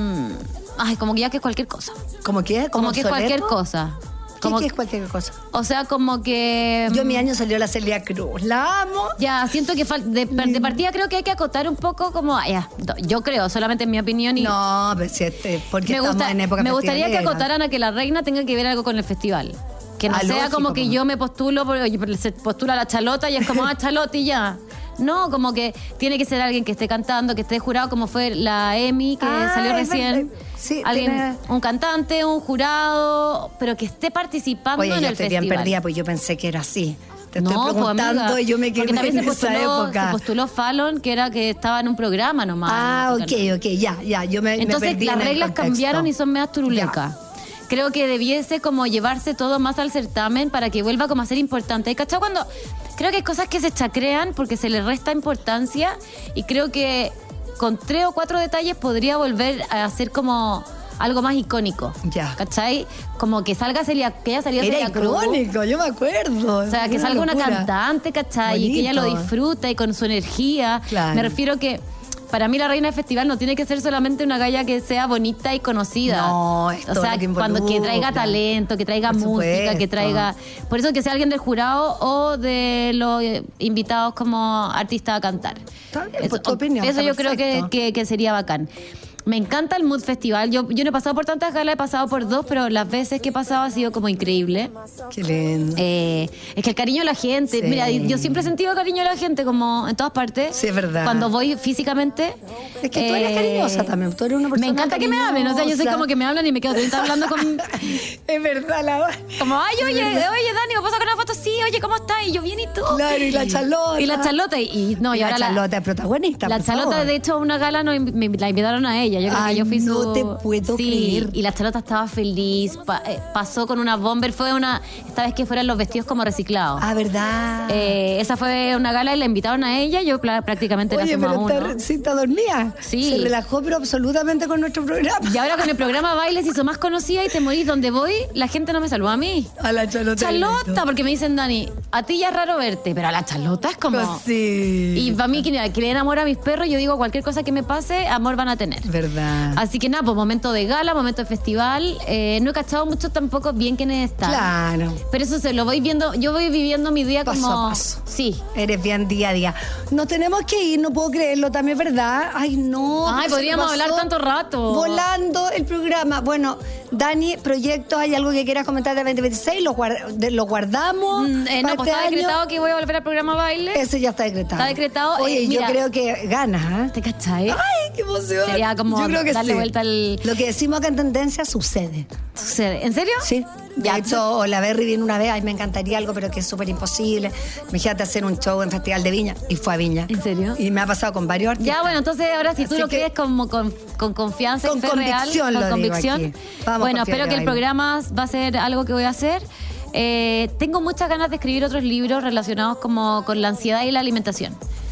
Speaker 3: ay, como que ya que es cualquier cosa.
Speaker 2: ¿Cómo qué?
Speaker 3: Como que es cualquier cosa. Como,
Speaker 2: ¿Qué es cualquier cosa?
Speaker 3: o sea, como que...
Speaker 2: Yo mi año salió la Celia Cruz. La amo.
Speaker 3: Ya, siento que de partida creo que hay que acotar un poco como... ya, yo creo, solamente en mi opinión. Y
Speaker 2: No, pero si porque
Speaker 3: me,
Speaker 2: estamos en época
Speaker 3: me gustaría que
Speaker 2: festivalera.
Speaker 3: acotaran a que la reina tenga que ver algo con el festival. Que no sea
Speaker 2: lógico,
Speaker 3: como que
Speaker 2: po.
Speaker 3: yo me postulo, porque se postula la Chalota y es como, Chalota y ya. No, como que tiene que ser alguien que esté cantando, que esté jurado, como fue la Emi, que salió
Speaker 2: es
Speaker 3: recién.
Speaker 2: verdad. Sí,
Speaker 3: Alguien,
Speaker 2: tiene-
Speaker 3: un cantante, un jurado, pero que esté participando
Speaker 2: Oye,
Speaker 3: en
Speaker 2: yo
Speaker 3: el
Speaker 2: estoy
Speaker 3: festival.
Speaker 2: bien perdida, pues yo pensé que era así. Te
Speaker 3: No,
Speaker 2: estoy
Speaker 3: pues,
Speaker 2: preguntando
Speaker 3: amiga,
Speaker 2: y yo me
Speaker 3: porque
Speaker 2: quedé
Speaker 3: también
Speaker 2: en esa época.
Speaker 3: se postuló Fallon, que era que estaba en un programa nomás.
Speaker 2: Ok, ya, yo me
Speaker 3: Entonces
Speaker 2: perdí
Speaker 3: las
Speaker 2: en el
Speaker 3: reglas
Speaker 2: contexto.
Speaker 3: cambiaron y son medias turulecas. Creo que debiese como llevarse todo más al certamen para que vuelva como a ser importante. ¿Hay cachado cuando? Creo que hay cosas que se chacrean porque se le resta importancia y creo que con 3 o 4 detalles podría volver a ser como algo más icónico.
Speaker 2: Ya.
Speaker 3: ¿Cachai? Como que salga Celia, que ella salió
Speaker 2: Era
Speaker 3: Celia Cruz.
Speaker 2: icónico, yo me acuerdo.
Speaker 3: O sea, que salga una cantante, ¿cachai? Y que ella lo disfruta y con su energía.
Speaker 2: Claro.
Speaker 3: Me refiero que para mí la reina del festival no tiene que ser solamente una galla que sea bonita y conocida.
Speaker 2: No, es
Speaker 3: o
Speaker 2: todo
Speaker 3: sea,
Speaker 2: lo que
Speaker 3: cuando que traiga
Speaker 2: involucra.
Speaker 3: talento, que traiga
Speaker 2: Por
Speaker 3: música,
Speaker 2: supuesto.
Speaker 3: que traiga... Por eso que sea alguien del jurado o de los invitados como artistas a cantar.
Speaker 2: Está bien, pues, tu opinión,
Speaker 3: Eso
Speaker 2: está
Speaker 3: yo creo
Speaker 2: perfecto.
Speaker 3: que sería bacán. Me encanta el Mood Festival. Yo no he pasado por tantas galas, he pasado por 2, pero las veces que he pasado ha sido como increíble.
Speaker 2: Qué lindo.
Speaker 3: Es que el cariño de la gente,
Speaker 2: Sí.
Speaker 3: mira, yo siempre he sentido cariño de la gente como en todas partes.
Speaker 2: Sí, es verdad.
Speaker 3: Cuando voy físicamente.
Speaker 2: Es que tú eres cariñosa también, tú eres una persona
Speaker 3: Me encanta que me hablen, o sea, yo soy como que me hablan y me quedo atenta hablando con...
Speaker 2: Es verdad,
Speaker 3: Como, ay, oye, Dani, ¿me puedo sacar una foto? Sí, oye, ¿cómo estás? Y yo, bien, ¿y tú?
Speaker 2: Claro, y la Charlota.
Speaker 3: Y la Charlota, y no, y
Speaker 2: la
Speaker 3: ahora
Speaker 2: Charlota es protagonista.
Speaker 3: La
Speaker 2: por
Speaker 3: Charlota,
Speaker 2: favor.
Speaker 3: de hecho, a una gala la invitaron a ella. Yo creo
Speaker 2: Ay,
Speaker 3: que yo fui
Speaker 2: no
Speaker 3: su...
Speaker 2: te puedo creer.
Speaker 3: Y la Charlota estaba feliz. Pasó con una bomber. Fue esta vez que fueran los vestidos como reciclados.
Speaker 2: Ah, ¿verdad?
Speaker 3: Esa fue una gala y la invitaron a ella. Yo prácticamente
Speaker 2: Oye,
Speaker 3: la hacemos
Speaker 2: pero
Speaker 3: uno.
Speaker 2: está dormida.
Speaker 3: Sí.
Speaker 2: Se relajó, pero absolutamente con nuestro programa.
Speaker 3: Y ahora con el programa Baile se hizo más conocida y te morís donde voy. La gente no me saluda a mí.
Speaker 2: A la Charlota.
Speaker 3: Charlota, porque me dicen, Dani, a ti ya es raro verte, pero a la Charlota es como...
Speaker 2: Pues sí.
Speaker 3: Y para mí, que le den amor a mis perros, yo digo, cualquier cosa que me pase, amor van a tener.
Speaker 2: Verdad.
Speaker 3: Así que nada, pues momento de gala, momento de festival. No he cachado mucho tampoco bien quiénes están.
Speaker 2: Claro.
Speaker 3: Pero eso se lo voy viendo, yo voy viviendo mi día
Speaker 2: Paso
Speaker 3: como...
Speaker 2: a paso.
Speaker 3: Sí.
Speaker 2: Eres bien día a día. Nos tenemos que ir, no puedo creerlo, también, ¿verdad? Ay, no.
Speaker 3: Ay,
Speaker 2: se me
Speaker 3: podríamos
Speaker 2: pasó
Speaker 3: hablar tanto rato.
Speaker 2: Volando el programa. Bueno, Dani, proyectos, ¿hay algo que quieras comentar de 2026? ¿Lo guardamos?
Speaker 3: No,
Speaker 2: para
Speaker 3: pues
Speaker 2: este
Speaker 3: está
Speaker 2: año?
Speaker 3: decretado que voy a volver al programa Baile.
Speaker 2: Ese ya está decretado.
Speaker 3: Está decretado.
Speaker 2: Oye,
Speaker 3: Mira,
Speaker 2: yo creo que ganas, ¿eh?
Speaker 3: ¿te cachai?
Speaker 2: ¡Ay, qué emoción!
Speaker 3: Sería como
Speaker 2: yo creo que
Speaker 3: darle
Speaker 2: sí.
Speaker 3: vuelta al...
Speaker 2: Lo que decimos acá en Tendencia sucede.
Speaker 3: Sucede. ¿En serio?
Speaker 2: Sí. De
Speaker 3: Ya.
Speaker 2: hecho, la Berry vino una vez, ay, me encantaría algo, pero que es súper imposible. Me dijiste hacer un show en Festival de Viña, y fue a Viña.
Speaker 3: ¿En serio?
Speaker 2: Y me ha pasado con varios artistas.
Speaker 3: Ya, bueno, entonces ahora si tú
Speaker 2: Así
Speaker 3: lo
Speaker 2: que-
Speaker 3: crees como con confianza
Speaker 2: Con
Speaker 3: y fe real,
Speaker 2: convicción lo
Speaker 3: con
Speaker 2: digo
Speaker 3: convicción.
Speaker 2: aquí. Vamos
Speaker 3: Bueno,
Speaker 2: con
Speaker 3: espero
Speaker 2: Fiebre
Speaker 3: que el
Speaker 2: Baile.
Speaker 3: programa va a ser algo que voy a hacer. Tengo muchas ganas de escribir otros libros relacionados como con la ansiedad y la alimentación.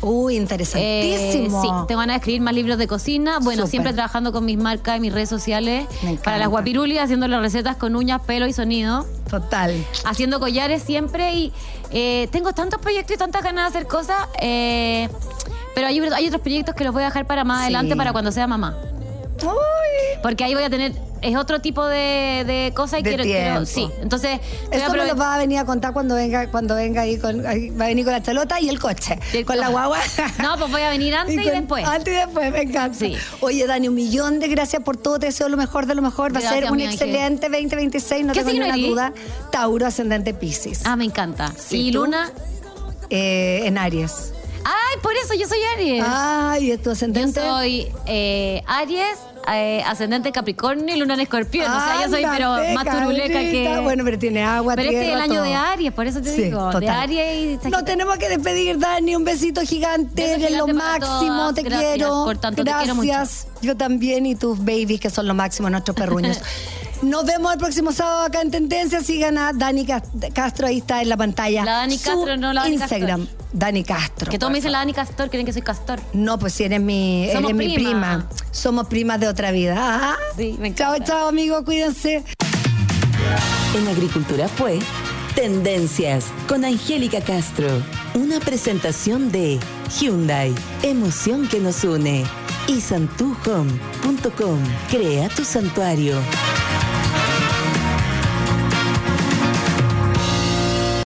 Speaker 2: Uy, interesantísimo.
Speaker 3: Sí, tengo ganas de escribir más libros de cocina. Bueno,
Speaker 2: Súper.
Speaker 3: siempre trabajando con mis marcas y mis redes sociales.
Speaker 2: Me encanta.
Speaker 3: Para las guapirulis, haciendo las recetas con uñas, pelo y sonido.
Speaker 2: Total.
Speaker 3: Haciendo collares siempre. Y tengo tantos proyectos y tantas ganas de hacer cosas. Pero hay otros proyectos que los voy a dejar para más adelante, para cuando sea mamá.
Speaker 2: Uy.
Speaker 3: Porque ahí voy a tener... Es otro tipo de cosa y
Speaker 2: De
Speaker 3: quiero...
Speaker 2: tiempo.
Speaker 3: Sí, entonces...
Speaker 2: Eso me lo va a venir a contar cuando venga ahí va a venir con la chalota y el coche. Con la guagua.
Speaker 3: No, pues voy a venir antes y después.
Speaker 2: Antes y después, me encanta.
Speaker 3: Sí.
Speaker 2: Oye, Dani, 1.000.000 de gracias por todo. Te deseo lo mejor de lo mejor. Va a
Speaker 3: Gracias,
Speaker 2: ser un
Speaker 3: mi ángel.
Speaker 2: excelente 2026, no
Speaker 3: ¿Qué
Speaker 2: tengo ninguna
Speaker 3: signo
Speaker 2: duda. Tauro, ascendente Piscis.
Speaker 3: Ah, me encanta.
Speaker 2: Sí,
Speaker 3: ¿Y
Speaker 2: ¿tú?
Speaker 3: Luna?
Speaker 2: En Aries.
Speaker 3: Ay, por eso yo soy Aries.
Speaker 2: Ay, ¿es tu
Speaker 3: Yo
Speaker 2: ascendente?
Speaker 3: soy Aries, ascendente Capricornio y Luna en Escorpión. O sea, yo soy pero más turuleca que...
Speaker 2: Bueno, pero tiene agua,
Speaker 3: Pero
Speaker 2: tierra,
Speaker 3: este es el año
Speaker 2: todo.
Speaker 3: de Aries, por eso te
Speaker 2: Sí,
Speaker 3: digo.
Speaker 2: total.
Speaker 3: De Aries y...
Speaker 2: Nos tenemos que despedir, Dani. Un besito gigante.
Speaker 3: Beso
Speaker 2: Eres lo
Speaker 3: gigante para
Speaker 2: máximo.
Speaker 3: todas.
Speaker 2: Te
Speaker 3: Gracias
Speaker 2: quiero.
Speaker 3: por tanto, te quiero
Speaker 2: Gracias. Yo también. Y tus babies, que son lo máximo, nuestros perruños. Nos vemos el próximo sábado acá en Tendencia. Sigan a Dani Castro. Ahí está en la pantalla.
Speaker 3: La Dani
Speaker 2: Su
Speaker 3: Castro, no la Dani
Speaker 2: Instagram. Dani Castro.
Speaker 3: Que todos me dicen la Dani Castor, creen que soy Castor.
Speaker 2: No, pues si eres mi
Speaker 3: Somos
Speaker 2: prima. Somos primas de otra vida. Ajá.
Speaker 3: Sí, me
Speaker 2: Chao,
Speaker 3: encanta.
Speaker 2: chao, amigos. Cuídense.
Speaker 1: En Agricultura fue Tendencias con Angélica Castro. Una presentación de Hyundai, emoción que nos une. Y santuhome.com. Crea tu santuario.